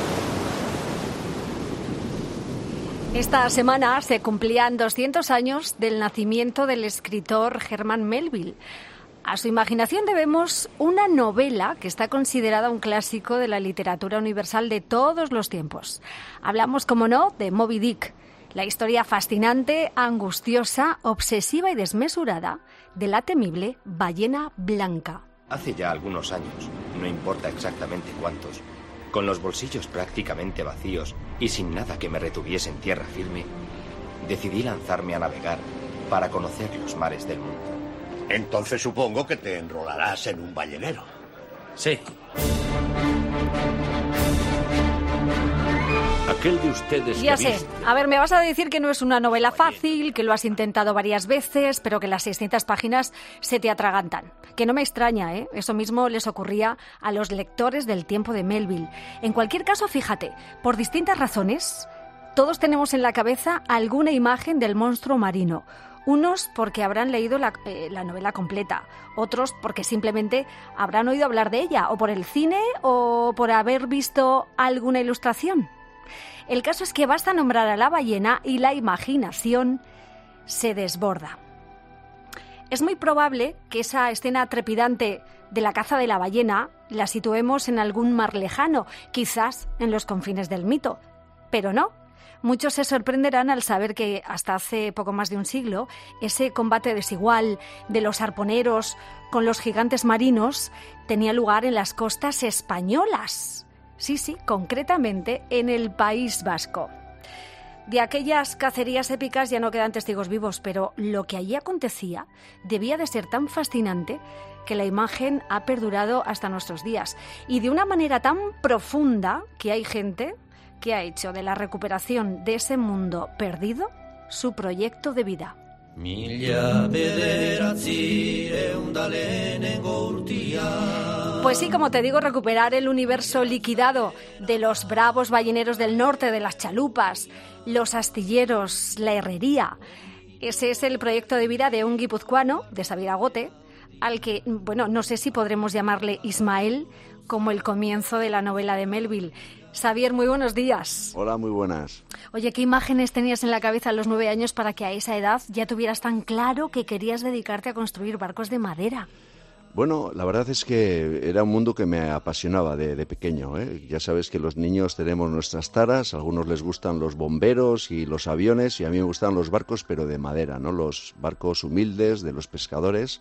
Esta semana se cumplían 200 años del nacimiento del escritor Herman Melville. A su imaginación debemos una novela que está considerada un clásico de la literatura universal de todos los tiempos. Hablamos, como no, de Moby Dick, la historia fascinante, angustiosa, obsesiva y desmesurada de la temible ballena blanca. Hace ya algunos años, no importa exactamente cuántos, con los bolsillos prácticamente vacíos y sin nada que me retuviese en tierra firme, decidí lanzarme a navegar para conocer los mares del mundo. Entonces supongo que te enrolarás en un ballenero. Sí. Aquel de ustedes Ya que sé. viste. A ver, me vas a decir que no es una novela fácil, que lo has intentado varias veces, pero que las 600 páginas se te atragantan. Que no me extraña, ¿eh? Eso mismo les ocurría a los lectores del tiempo de Melville. En cualquier caso, fíjate, por distintas razones, todos tenemos en la cabeza alguna imagen del monstruo marino. Unos porque habrán leído la novela completa, otros porque simplemente habrán oído hablar de ella, o por el cine, o por haber visto alguna ilustración. El caso es que basta nombrar a la ballena y la imaginación se desborda. Es muy probable que esa escena trepidante de la caza de la ballena la situemos en algún mar lejano, quizás en los confines del mito, pero no. Muchos se sorprenderán al saber que hasta hace poco más de un siglo ese combate desigual de los arponeros con los gigantes marinos tenía lugar en las costas españolas. Sí, concretamente en el País Vasco. De aquellas cacerías épicas ya no quedan testigos vivos, pero lo que allí acontecía debía de ser tan fascinante que la imagen ha perdurado hasta nuestros días. Y de una manera tan profunda que hay gente que ha hecho de la recuperación de ese mundo perdido su proyecto de vida. Pues sí, como te digo, recuperar el universo liquidado de los bravos balleneros del norte, de las chalupas, los astilleros, la herrería. Ese es el proyecto de vida de un guipuzcoano, de Sabiragote, al que, bueno, no sé si podremos llamarle Ismael, como el comienzo de la novela de Melville. Xavier, muy buenos días. Hola, muy buenas. Oye, ¿qué imágenes tenías en la cabeza a los 9 años para que a esa edad ya tuvieras tan claro que querías dedicarte a construir barcos de madera? Bueno, la verdad es que era un mundo que me apasionaba de pequeño, ¿eh? Ya sabes que los niños tenemos nuestras taras, a algunos les gustan los bomberos y los aviones, y a mí me gustan los barcos, pero de madera, ¿no? Los barcos humildes de los pescadores.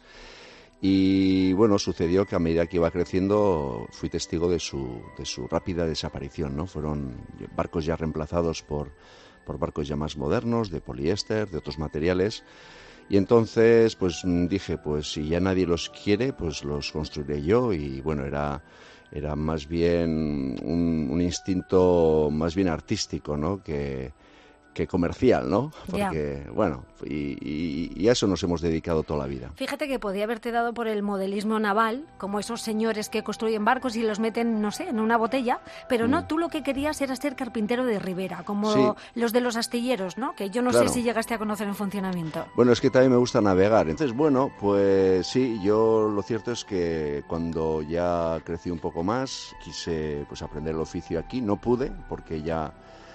Y bueno, sucedió que a medida que iba creciendo fui testigo de su rápida desaparición, ¿no? Fueron barcos ya reemplazados por barcos ya más modernos, de poliéster, de otros materiales. Y entonces pues dije, pues si ya nadie los quiere, pues los construiré yo. Y bueno, era más bien un instinto más bien artístico, ¿no? que comercial, ¿no? Porque, bueno, y a eso nos hemos dedicado toda la vida. Fíjate que podía haberte dado por el modelismo naval, como esos señores que construyen barcos y los meten, no sé, en una botella, pero no, tú lo que querías era ser carpintero de ribera, como los de los astilleros, ¿no? Que yo no sé si llegaste a conocer en funcionamiento. Bueno, es que también me gusta navegar. Entonces, bueno, pues sí, yo lo cierto es que cuando ya crecí un poco más, quise pues aprender el oficio aquí. No pude, porque ya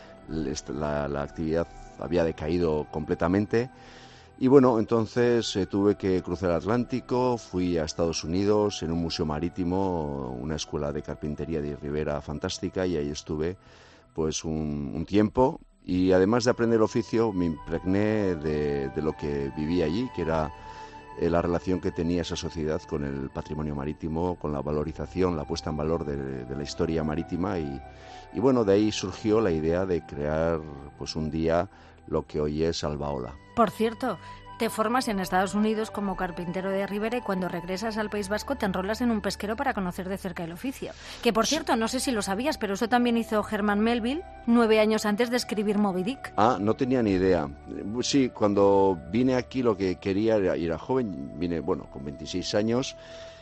la actividad había decaído completamente y bueno, entonces tuve que cruzar el Atlántico, fui a Estados Unidos en un museo marítimo, una escuela de carpintería de ribera fantástica, y ahí estuve pues un tiempo, y además de aprender el oficio me impregné de lo que vivía allí, que era la relación que tenía esa sociedad con el patrimonio marítimo, con la valorización, la puesta en valor de la historia marítima, y bueno, de ahí surgió la idea de crear pues un día lo que hoy es Albaola. Por cierto, te formas en Estados Unidos como carpintero de ribera y cuando regresas al País Vasco te enrolas en un pesquero para conocer de cerca el oficio. Que por cierto, no sé si lo sabías, pero eso también hizo Herman Melville 9 años antes de escribir Moby Dick. Ah, no tenía ni idea. Sí, cuando vine aquí lo que quería era joven, vine, bueno, con 26 años,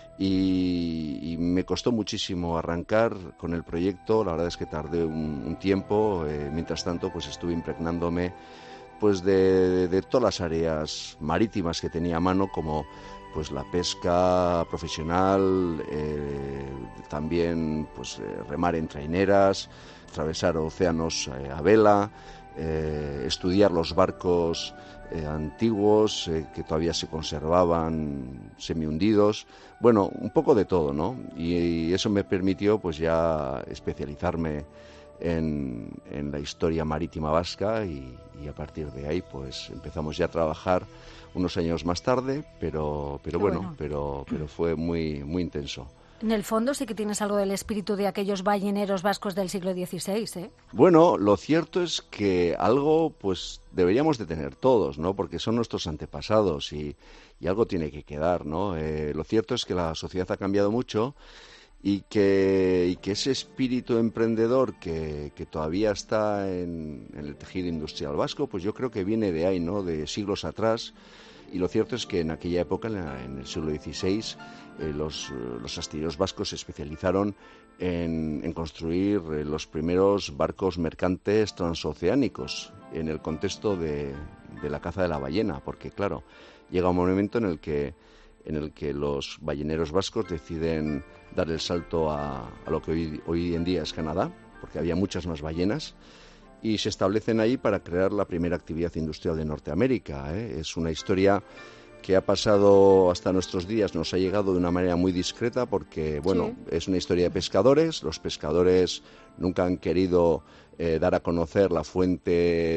y me costó muchísimo arrancar con el proyecto. La verdad es que tardé un tiempo. Mientras tanto, pues estuve impregnándome pues de todas las áreas marítimas que tenía a mano, como pues la pesca profesional, también pues remar en traineras, atravesar océanos a vela, estudiar los barcos antiguos que todavía se conservaban semihundidos, bueno, un poco de todo, ¿no? Y eso me permitió pues ya especializarme en la historia marítima vasca y a partir de ahí pues empezamos ya a trabajar unos años más tarde, pero fue muy intenso. En el fondo sí que tienes algo del espíritu de aquellos balleneros vascos del siglo XVI, ¿eh? Bueno, lo cierto es que algo pues deberíamos de tener todos, ¿no? Porque son nuestros antepasados y algo tiene que quedar, ¿no? Lo cierto es que la sociedad ha cambiado mucho y que ese espíritu emprendedor que todavía está en el tejido industrial vasco, pues yo creo que viene de ahí, ¿no? De siglos atrás. Y lo cierto es que en aquella época, en el siglo XVI, los astilleros vascos se especializaron en construir los primeros barcos mercantes transoceánicos en el contexto de la caza de la ballena, porque claro, llega un momento en el que los balleneros vascos deciden dar el salto a lo que hoy en día es Canadá, porque había muchas más ballenas, y se establecen ahí para crear la primera actividad industrial de Norteamérica. Es una historia que ha pasado hasta nuestros días, nos ha llegado de una manera muy discreta porque, bueno, es una historia de pescadores. Los pescadores nunca han querido dar a conocer la fuente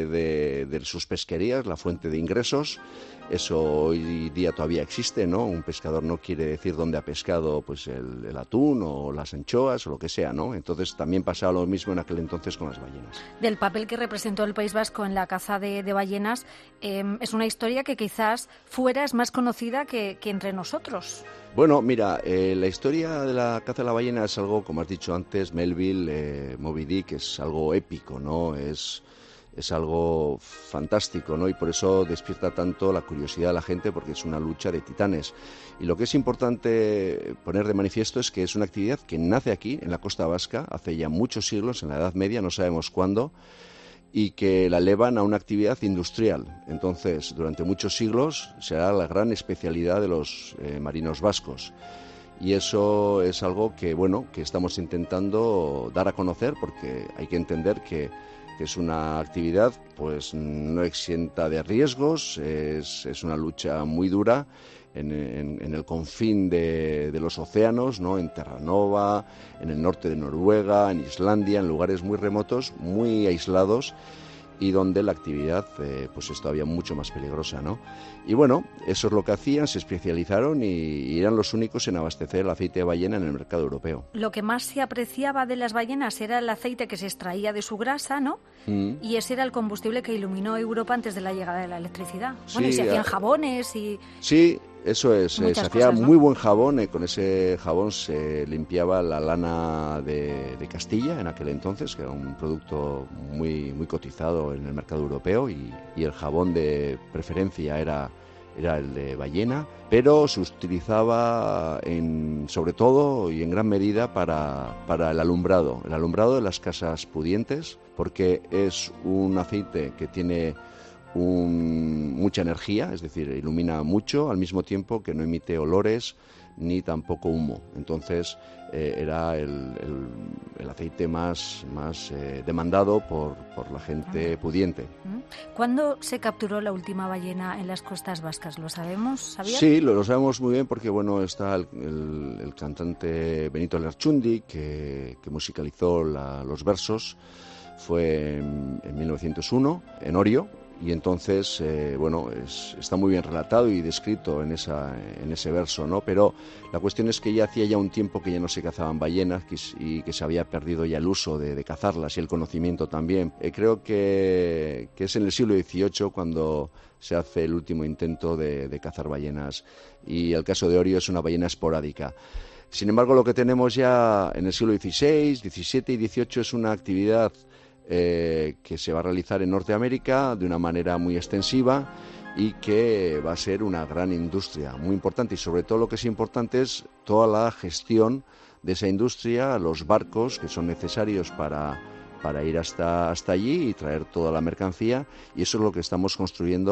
de sus pesquerías, la fuente de ingresos. Eso hoy día todavía existe, ¿no? Un pescador no quiere decir dónde ha pescado pues el atún o las anchoas o lo que sea, ¿no? Entonces también pasaba lo mismo en aquel entonces con las ballenas. Del papel que representó el País Vasco en la caza de ballenas, es una historia que quizás fuera es más conocida que entre nosotros. Bueno, mira, la historia de la caza de la ballena es algo, como has dicho antes, Melville, Moby Dick, es algo épico, ¿no? Es algo fantástico, ¿no? Y por eso despierta tanto la curiosidad de la gente, porque es una lucha de titanes. Y lo que es importante poner de manifiesto es que es una actividad que nace aquí, en la costa vasca, hace ya muchos siglos, en la Edad Media, no sabemos cuándo, y que la elevan a una actividad industrial. Entonces, durante muchos siglos será la gran especialidad de los marinos vascos. Y eso es algo que, bueno, que estamos intentando dar a conocer, porque hay que entender que es una actividad pues no exenta de riesgos, es una lucha muy dura en el confín de los océanos, ¿no? En Terranova, en el norte de Noruega, en Islandia, en lugares muy remotos, muy aislados, y donde la actividad pues es todavía mucho más peligrosa, ¿no? Y bueno, eso es lo que hacían, se especializaron y eran los únicos en abastecer el aceite de ballena en el mercado europeo. Lo que más se apreciaba de las ballenas era el aceite que se extraía de su grasa, ¿no? Y ese era el combustible que iluminó Europa antes de la llegada de la electricidad. Sí, bueno, y se hacían jabones y... Sí, eso es, se hacía muy buen jabón, con ese jabón se limpiaba la lana de Castilla en aquel entonces, que era un producto muy cotizado en el mercado europeo, y el jabón de preferencia era el de ballena, pero se utilizaba sobre todo y en gran medida para el alumbrado de las casas pudientes, porque es un aceite que tiene mucha energía, es decir, ilumina mucho, al mismo tiempo que no emite olores ni tampoco humo. Entonces era el aceite más demandado por la gente pudiente. ¿Cuándo se capturó la última ballena en las costas vascas? ¿Lo sabemos? ¿Sabías? Sí, lo sabemos muy bien porque bueno, está el cantante Benito Lerchundi que musicalizó los versos. Fue en 1901 en Orio. Y entonces, está muy bien relatado y descrito en ese verso, ¿no? Pero la cuestión es que ya hacía ya un tiempo que ya no se cazaban ballenas y que se había perdido ya el uso de cazarlas y el conocimiento también. Creo que es en el siglo XVIII cuando se hace el último intento de cazar ballenas. Y el caso de Orio es una ballena esporádica. Sin embargo, lo que tenemos ya en el siglo XVI, XVII y XVIII es una actividad que se va a realizar en Norteamérica de una manera muy extensiva y que va a ser una gran industria muy importante, y sobre todo lo que es importante es toda la gestión de esa industria, los barcos que son necesarios para ir hasta allí y traer toda la mercancía, y eso es lo que estamos construyendo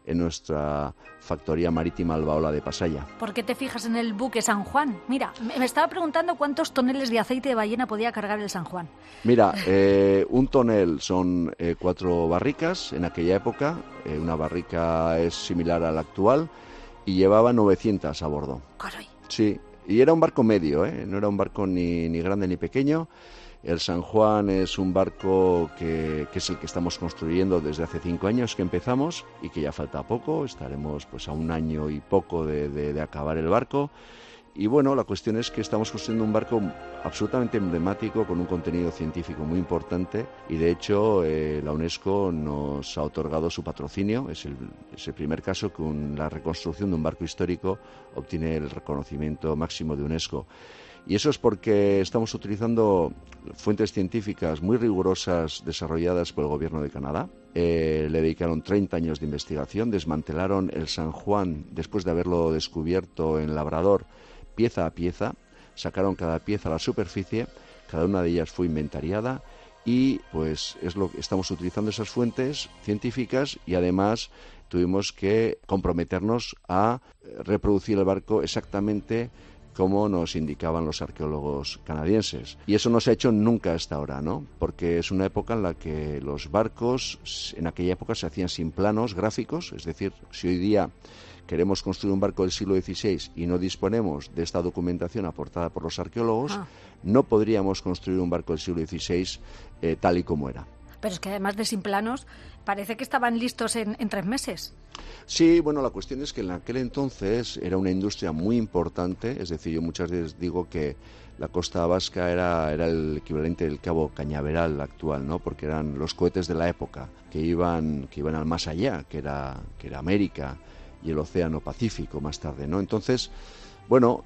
en nuestra factoría marítima Albaola de Pasaya. ¿Por qué te fijas en el buque San Juan? Mira, me estaba preguntando cuántos toneles de aceite de ballena podía cargar el San Juan. Mira, un tonel son 4 barricas en aquella época. Una barrica es similar a la actual y llevaba 900 a bordo. Caray. Sí, y era un barco medio, no era un barco ni grande ni pequeño. El San Juan es un barco que es el que estamos construyendo desde hace 5 años que empezamos y que ya falta poco. Estaremos pues a 1 año y poco de acabar el barco. Y bueno, la cuestión es que estamos construyendo un barco absolutamente emblemático con un contenido científico muy importante y de hecho la UNESCO nos ha otorgado su patrocinio. Es el primer caso que la reconstrucción de un barco histórico obtiene el reconocimiento máximo de UNESCO. Y eso es porque estamos utilizando fuentes científicas muy rigurosas desarrolladas por el gobierno de Canadá. Le dedicaron 30 años de investigación, desmantelaron el San Juan después de haberlo descubierto en Labrador pieza a pieza, sacaron cada pieza a la superficie, cada una de ellas fue inventariada y pues estamos utilizando esas fuentes científicas y además tuvimos que comprometernos a reproducir el barco exactamente como nos indicaban los arqueólogos canadienses. Y eso no se ha hecho nunca hasta ahora, ¿no? Porque es una época en la que los barcos, en aquella época se hacían sin planos gráficos, es decir, si hoy día queremos construir un barco del siglo XVI y no disponemos de esta documentación aportada por los arqueólogos, no podríamos construir un barco del siglo XVI tal y como era. Pero es que además de sin planos, parece que estaban listos en 3 meses. Sí, bueno, la cuestión es que en aquel entonces era una industria muy importante, es decir, yo muchas veces digo que la costa vasca era el equivalente del Cabo Cañaveral actual, ¿no? Porque eran los cohetes de la época que iban al más allá, que era América y el Océano Pacífico más tarde, ¿no? Entonces, bueno,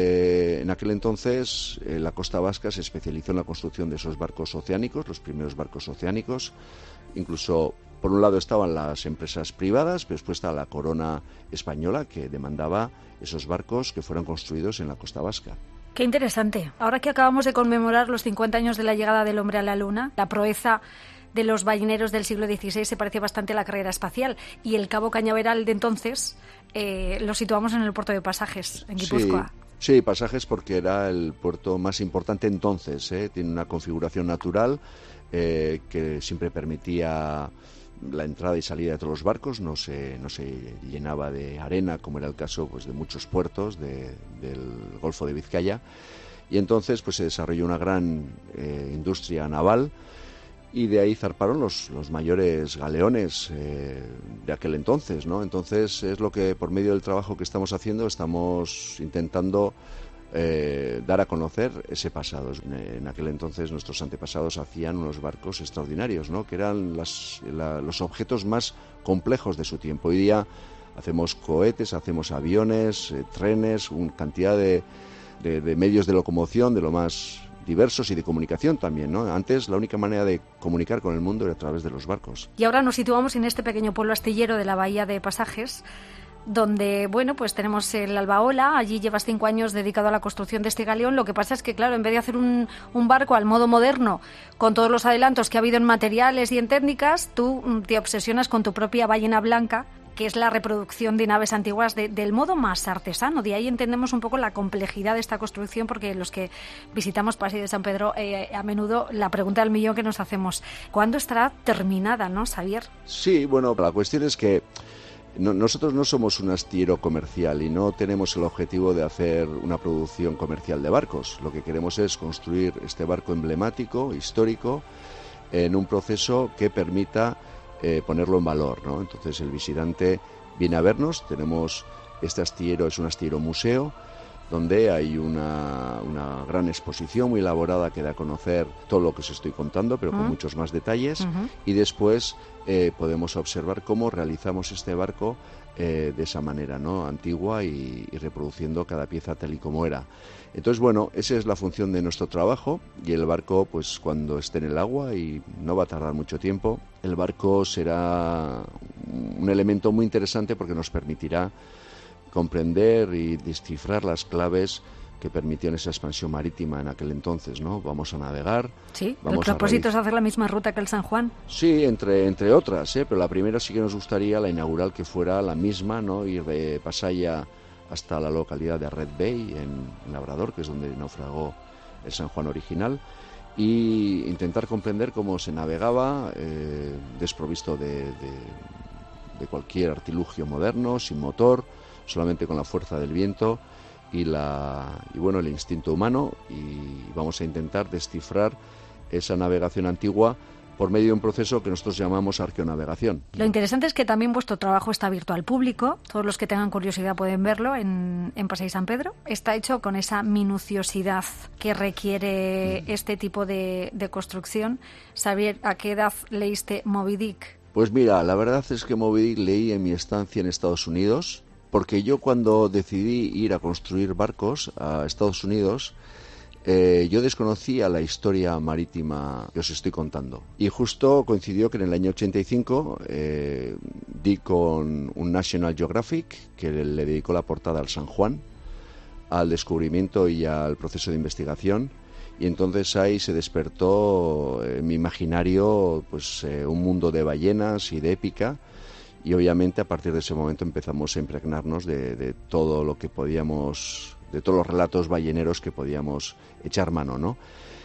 en aquel entonces la costa vasca se especializó en la construcción de esos barcos oceánicos, los primeros barcos oceánicos. Incluso, por un lado estaban las empresas privadas, pero después estaba la corona española que demandaba esos barcos que fueran construidos en la costa vasca. Qué interesante. Ahora que acabamos de conmemorar los 50 años de la llegada del hombre a la Luna, la proeza de los balleneros del siglo XVI se parece bastante a la carrera espacial y el Cabo Cañaveral de entonces lo situamos en el puerto de Pasajes, en Guipúzcoa. Sí, Pasajes porque era el puerto más importante entonces, tiene una configuración natural que siempre permitía la entrada y salida de todos los barcos, no se llenaba de arena como era el caso pues de muchos puertos del Golfo de Vizcaya y entonces pues se desarrolló una gran industria naval y de ahí zarparon los mayores galeones de aquel entonces, ¿no? Entonces es lo que por medio del trabajo que estamos haciendo estamos intentando dar a conocer ese pasado. En aquel entonces nuestros antepasados hacían unos barcos extraordinarios, ¿no? Que eran los objetos más complejos de su tiempo. Hoy día hacemos cohetes, hacemos aviones, trenes, una cantidad de medios de locomoción de lo más diversos y de comunicación también, ¿no? Antes la única manera de comunicar con el mundo era a través de los barcos. Y ahora nos situamos en este pequeño pueblo astillero de la bahía de Pasajes, donde, bueno, pues tenemos el Albaola. Allí llevas 5 años dedicado a la construcción de este galeón. Lo que pasa es que, claro, en vez de hacer un barco al modo moderno, con todos los adelantos que ha habido en materiales y en técnicas, tú te obsesionas con tu propia ballena blanca, que es la reproducción de naves antiguas del modo más artesano. De ahí entendemos un poco la complejidad de esta construcción, porque los que visitamos Paseo de San Pedro, a menudo la pregunta del millón que nos hacemos, ¿cuándo estará terminada, no, Xavier? Sí, bueno, la cuestión es que nosotros no somos un astillero comercial y no tenemos el objetivo de hacer una producción comercial de barcos. Lo que queremos es construir este barco emblemático, histórico, en un proceso que permita ponerlo en valor, ¿no? Entonces el visitante viene a vernos. Tenemos este astillero, es un astillero museo, donde hay una gran exposición muy elaborada que da a conocer todo lo que os estoy contando, pero con muchos más detalles. Y después podemos observar cómo realizamos este barco de esa manera, ¿no? Antigua y reproduciendo cada pieza tal y como era. Entonces, bueno, esa es la función de nuestro trabajo, y el barco, pues cuando esté en el agua, y no va a tardar mucho tiempo, el barco será un elemento muy interesante porque nos permitirá comprender y descifrar las claves que permitieron esa expansión marítima en aquel entonces, ¿no? Vamos a navegar. Sí, el propósito es hacer la misma ruta que el San Juan. Sí, entre otras, pero la primera sí que nos gustaría, la inaugural, que fuera la misma, ¿no? Ir de Pasaia hasta la localidad de Red Bay, en Labrador, que es donde naufragó el San Juan original, y intentar comprender cómo se navegaba desprovisto de cualquier artilugio moderno, sin motor, solamente con la fuerza del viento y el instinto humano, y vamos a intentar descifrar esa navegación antigua por medio de un proceso que nosotros llamamos arqueonavegación. Lo interesante es que también vuestro trabajo está abierto al público. Todos los que tengan curiosidad pueden verlo en Pasai San Pedro. Está hecho con esa minuciosidad que requiere este tipo de construcción. Xavier, ¿a qué edad leíste Moby Dick? Pues mira, la verdad es que Moby Dick leí en mi estancia en Estados Unidos, porque yo cuando decidí ir a construir barcos a Estados Unidos, yo desconocía la historia marítima que os estoy contando. Y justo coincidió que en el año 85 di con un National Geographic que le dedicó la portada al San Juan, al descubrimiento y al proceso de investigación. Y entonces ahí se despertó en mi imaginario un mundo de ballenas y de épica. Y obviamente a partir de ese momento empezamos a impregnarnos de todo lo que podíamos, de todos los relatos balleneros que podíamos echar mano, ¿no?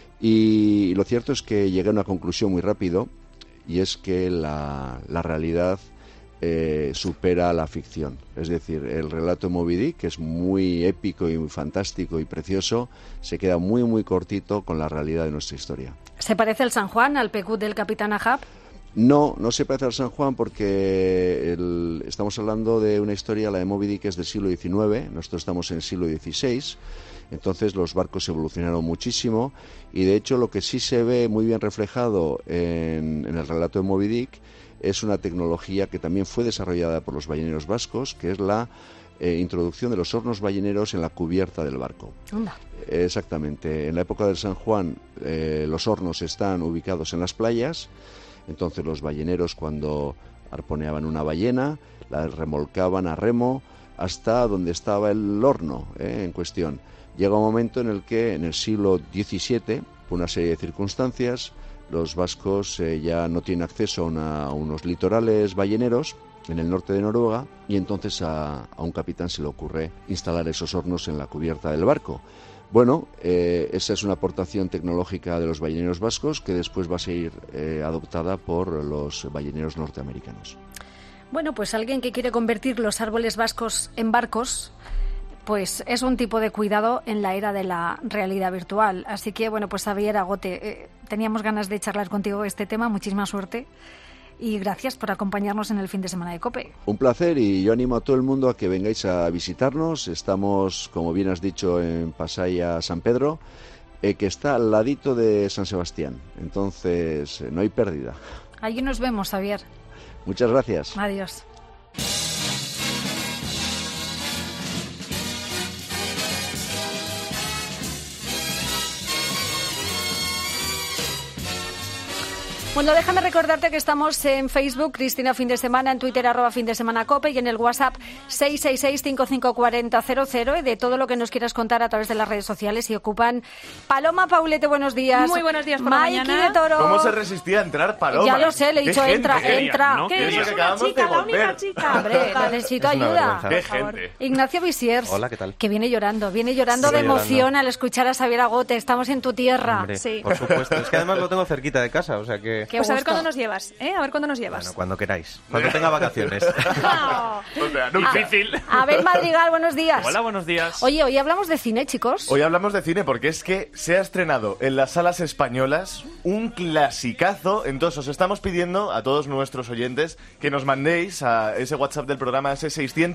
Y lo cierto es que llegué a una conclusión muy rápido, y es que la realidad supera la ficción. Es decir, el relato de Moby Dick, que es muy épico y muy fantástico y precioso, se queda muy muy cortito con la realidad de nuestra historia. ¿Se parece el San Juan al Pecut del Capitán Ahab? No se parece al San Juan, porque estamos hablando de una historia, la de Moby Dick, que es del siglo XIX, nosotros estamos en el siglo XVI, entonces los barcos evolucionaron muchísimo, y de hecho lo que sí se ve muy bien reflejado en el relato de Moby Dick es una tecnología que también fue desarrollada por los balleneros vascos, que es la introducción de los hornos balleneros en la cubierta del barco. Exactamente, en la época del San Juan los hornos están ubicados en las playas. Entonces los balleneros, cuando arponeaban una ballena, la remolcaban a remo hasta donde estaba el horno en cuestión. Llega un momento en el que en el siglo XVII, por una serie de circunstancias, los vascos ya no tienen acceso a unos litorales balleneros en el norte de Noruega, y entonces a un capitán se le ocurre instalar esos hornos en la cubierta del barco. Bueno, esa es una aportación tecnológica de los balleneros vascos que después va a ser adoptada por los balleneros norteamericanos. Bueno, pues alguien que quiere convertir los árboles vascos en barcos, pues es un tipo de cuidado en la era de la realidad virtual. Así que, bueno, pues Xavier Agote, teníamos ganas de charlar contigo este tema. Muchísima suerte. Y gracias por acompañarnos en el fin de semana de COPE. Un placer, y yo animo a todo el mundo a que vengáis a visitarnos. Estamos, como bien has dicho, en Pasaia San Pedro, que está al ladito de San Sebastián. Entonces, no hay pérdida. Allí nos vemos, Xavier. Muchas gracias. Adiós. Bueno, déjame recordarte que estamos en Facebook, Cristina Fin de Semana, en Twitter, @FinDeSemanaCope, y en el WhatsApp 666-554000, y de todo lo que nos quieras contar a través de las redes sociales. Y ocupan Paloma Paulete, buenos días. Muy buenos días por la Mikey mañana. de Toro. ¿Cómo se resistía a entrar Paloma? Ya lo sé, le he dicho entra. ¿No? ¿Qué Es eres? que acabamos de La única volver. chica. Hombre, necesito Es una ayuda. vergüenza. Qué gente. Ignacio Visiers. Hola, ¿qué tal? Que viene llorando de Estoy emoción llorando. al escuchar a Xavier Agote. Estamos en tu tierra. Hombre, por supuesto. Es que además lo tengo cerquita de casa, o sea que... Pues a ver cuándo nos llevas, A ver cuándo nos llevas. Bueno, cuando queráis. Cuando tenga vacaciones. O sea, no difícil. Abel Madrigal, buenos días. Hola, buenos días. Oye, hoy hablamos de cine, chicos. Hoy hablamos de cine porque es que se ha estrenado en las salas españolas un clasicazo. Entonces os estamos pidiendo a todos nuestros oyentes que nos mandéis a ese WhatsApp del programa, ese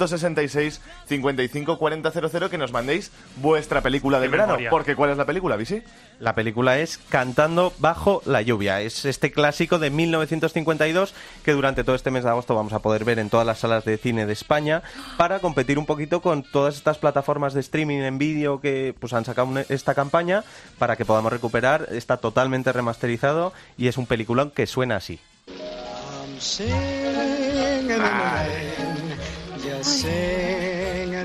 666-554000, que nos mandéis vuestra película del verano. memoria. Porque ¿cuál es la película, Visi? La película es Cantando bajo la lluvia. Es este clásico de 1952 que durante todo este mes de agosto vamos a poder ver en todas las salas de cine de España, para competir un poquito con todas estas plataformas de streaming en vídeo que pues han sacado esta campaña para que podamos recuperar. Está totalmente remasterizado y es un peliculón que suena así.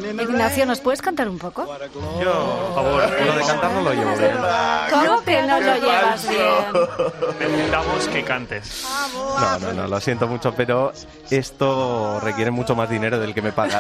Ignacio, ¿nos puedes cantar un poco? Yo, por favor, lo de cantar no lo llevo bien. ¿Cómo que no lo llevas bien? Necesitamos que cantes. No, lo siento mucho, pero esto requiere mucho más dinero del que me pagan.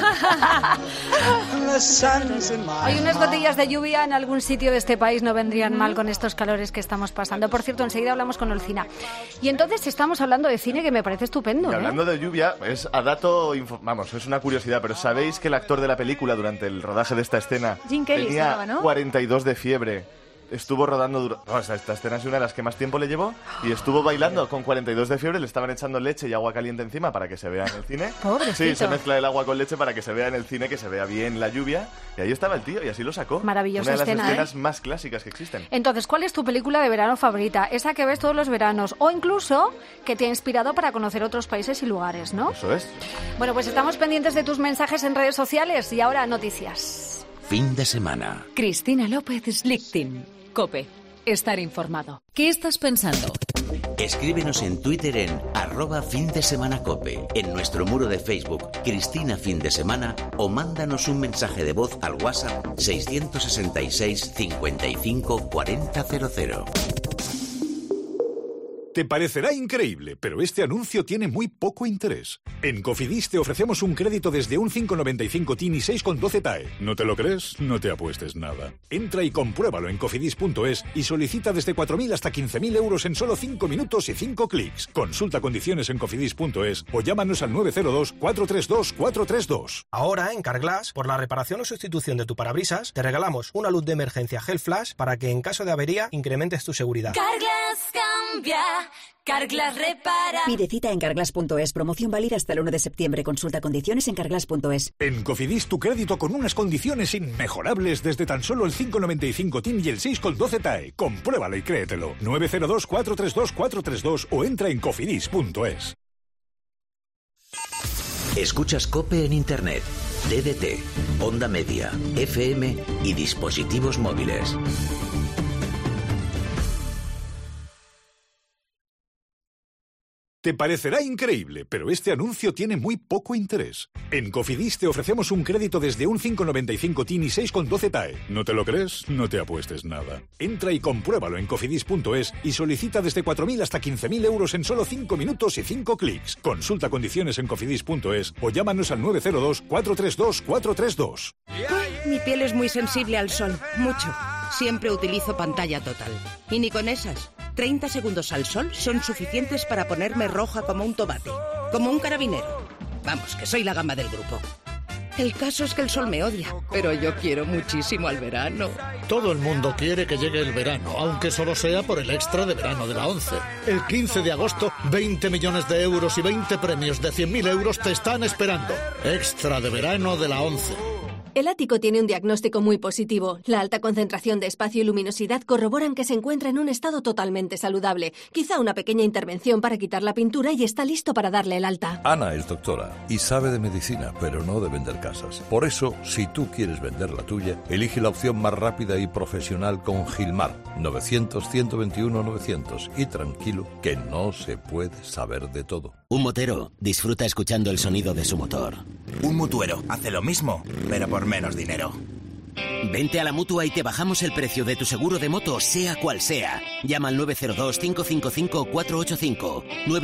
Hay unas gotillas de lluvia en algún sitio de este país, no vendrían mal con estos calores que estamos pasando. Por cierto, enseguida hablamos con Olcina. Y entonces estamos hablando de cine, que me parece estupendo. Y hablando de lluvia, es a dato, vamos, es una curiosidad, pero ¿sabéis que el actor de la película durante el rodaje de esta escena Jim Kelly tenía se llama, ¿no? 42 de fiebre? Estuvo rodando esta escena es una de las que más tiempo le llevó y estuvo bailando con 42 de fiebre. Le estaban echando leche y agua caliente encima para que se vea en el cine. Pobrecito. Sí, se mezcla el agua con leche para que se vea en el cine, que se vea bien la lluvia. Y ahí estaba el tío y así lo sacó. Maravillosa una de escena, las escenas más clásicas que existen. Entonces, ¿cuál es tu película de verano favorita? Esa que ves todos los veranos o incluso que te ha inspirado para conocer otros países y lugares, ¿no? Eso es. Bueno, pues estamos pendientes de tus mensajes en redes sociales y ahora noticias. Fin de semana. Cristina López Slichting. COPE. Estar informado. ¿Qué estás pensando? Escríbenos en Twitter en @findesemanacope, en nuestro muro de Facebook Cristina Fin de Semana o mándanos un mensaje de voz al WhatsApp 666 55 40 00. Te parecerá increíble, pero este anuncio tiene muy poco interés. En Cofidis te ofrecemos un crédito desde un 5,95 TIN y 6,12 TAE. ¿No te lo crees? No te apuestes nada. Entra y compruébalo en cofidis.es y solicita desde 4.000 hasta 15.000 euros en solo 5 minutos y 5 clics. Consulta condiciones en cofidis.es o llámanos al 902 432 432. Ahora, en Carglass, por la reparación o sustitución de tu parabrisas, te regalamos una luz de emergencia Gel Flash para que en caso de avería incrementes tu seguridad. Carglass cambia, Carglass repara. Pide cita en carglass.es. Promoción válida hasta el 1 de septiembre. Consulta condiciones en carglass.es. En Cofidis tu crédito con unas condiciones inmejorables desde tan solo el 5,95 TIN y el 6,12 TAE. Compruébalo y créetelo. 902 432 432 o entra en cofidis.es. Escuchas COPE en Internet, DDT, Onda Media, FM y dispositivos móviles. Te parecerá increíble, pero este anuncio tiene muy poco interés. En Cofidis te ofrecemos un crédito desde un 5,95 TIN y 6,12 TAE. ¿No te lo crees? No te apuestes nada. Entra y compruébalo en cofidis.es y solicita desde 4.000 hasta 15.000 euros en solo 5 minutos y 5 clics. Consulta condiciones en cofidis.es o llámanos al 902 432 432. Mi piel es muy sensible al sol, mucho. Siempre utilizo pantalla total. Y ni con esas. 30 segundos al sol son suficientes para ponerme roja como un tomate, como un carabinero. Vamos, que soy la gama del grupo. El caso es que el sol me odia, pero yo quiero muchísimo al verano. Todo el mundo quiere que llegue el verano, aunque solo sea por el extra de verano de la ONCE. El 15 de agosto, 20 millones de euros y 20 premios de 100.000 euros te están esperando. Extra de verano de la ONCE. El ático tiene un diagnóstico muy positivo. La alta concentración de espacio y luminosidad corroboran que se encuentra en un estado totalmente saludable. Quizá una pequeña intervención para quitar la pintura y está listo para darle el alta. Ana es doctora y sabe de medicina, pero no de vender casas. Por eso, si tú quieres vender la tuya, elige la opción más rápida y profesional con Gilmar. 900-121-900. Y tranquilo, que no se puede saber de todo. Un motero disfruta escuchando el sonido de su motor. Un mutuero hace lo mismo, pero por menos dinero. Vente a la Mutua y te bajamos el precio de tu seguro de moto, sea cual sea. Llama al 902-555-485.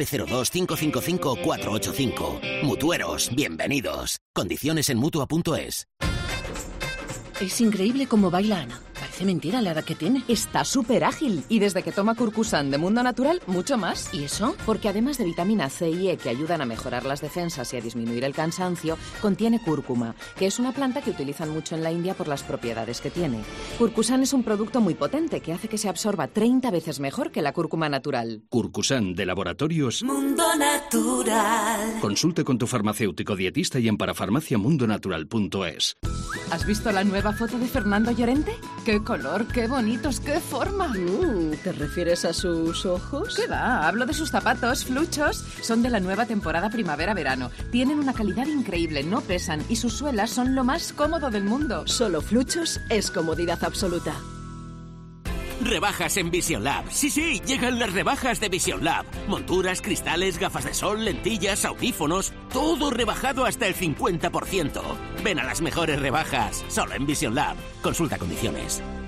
902-555-485. Mutueros, bienvenidos. Condiciones en Mutua.es. Es increíble cómo baila Ana. Parece mentira la edad que tiene. Está súper ágil y desde que toma Curcusan de Mundo Natural, mucho más. ¿Y eso? Porque además de vitamina C y E que ayudan a mejorar las defensas y a disminuir el cansancio, contiene cúrcuma, que es una planta que utilizan mucho en la India por las propiedades que tiene. Curcusan es un producto muy potente que hace que se absorba 30 veces mejor que la cúrcuma natural. Curcusan de Laboratorios Mundo Natural. Consulte con tu farmacéutico dietista y en parafarmaciamundonatural.es. ¿Has visto la nueva foto de Fernando Llorente? ¡Qué color, qué bonitos, qué forma! ¿Te refieres a sus ojos? ¿Qué va? Hablo de sus zapatos, fluchos. Son de la nueva temporada primavera-verano. Tienen una calidad increíble, no pesan y sus suelas son lo más cómodo del mundo. Solo fluchos es comodidad absoluta. Rebajas en Vision Lab. Sí, llegan las rebajas de Vision Lab. Monturas, cristales, gafas de sol, lentillas, audífonos. Todo rebajado hasta el 50%. Ven a las mejores rebajas. Solo en Vision Lab. Consulta condiciones.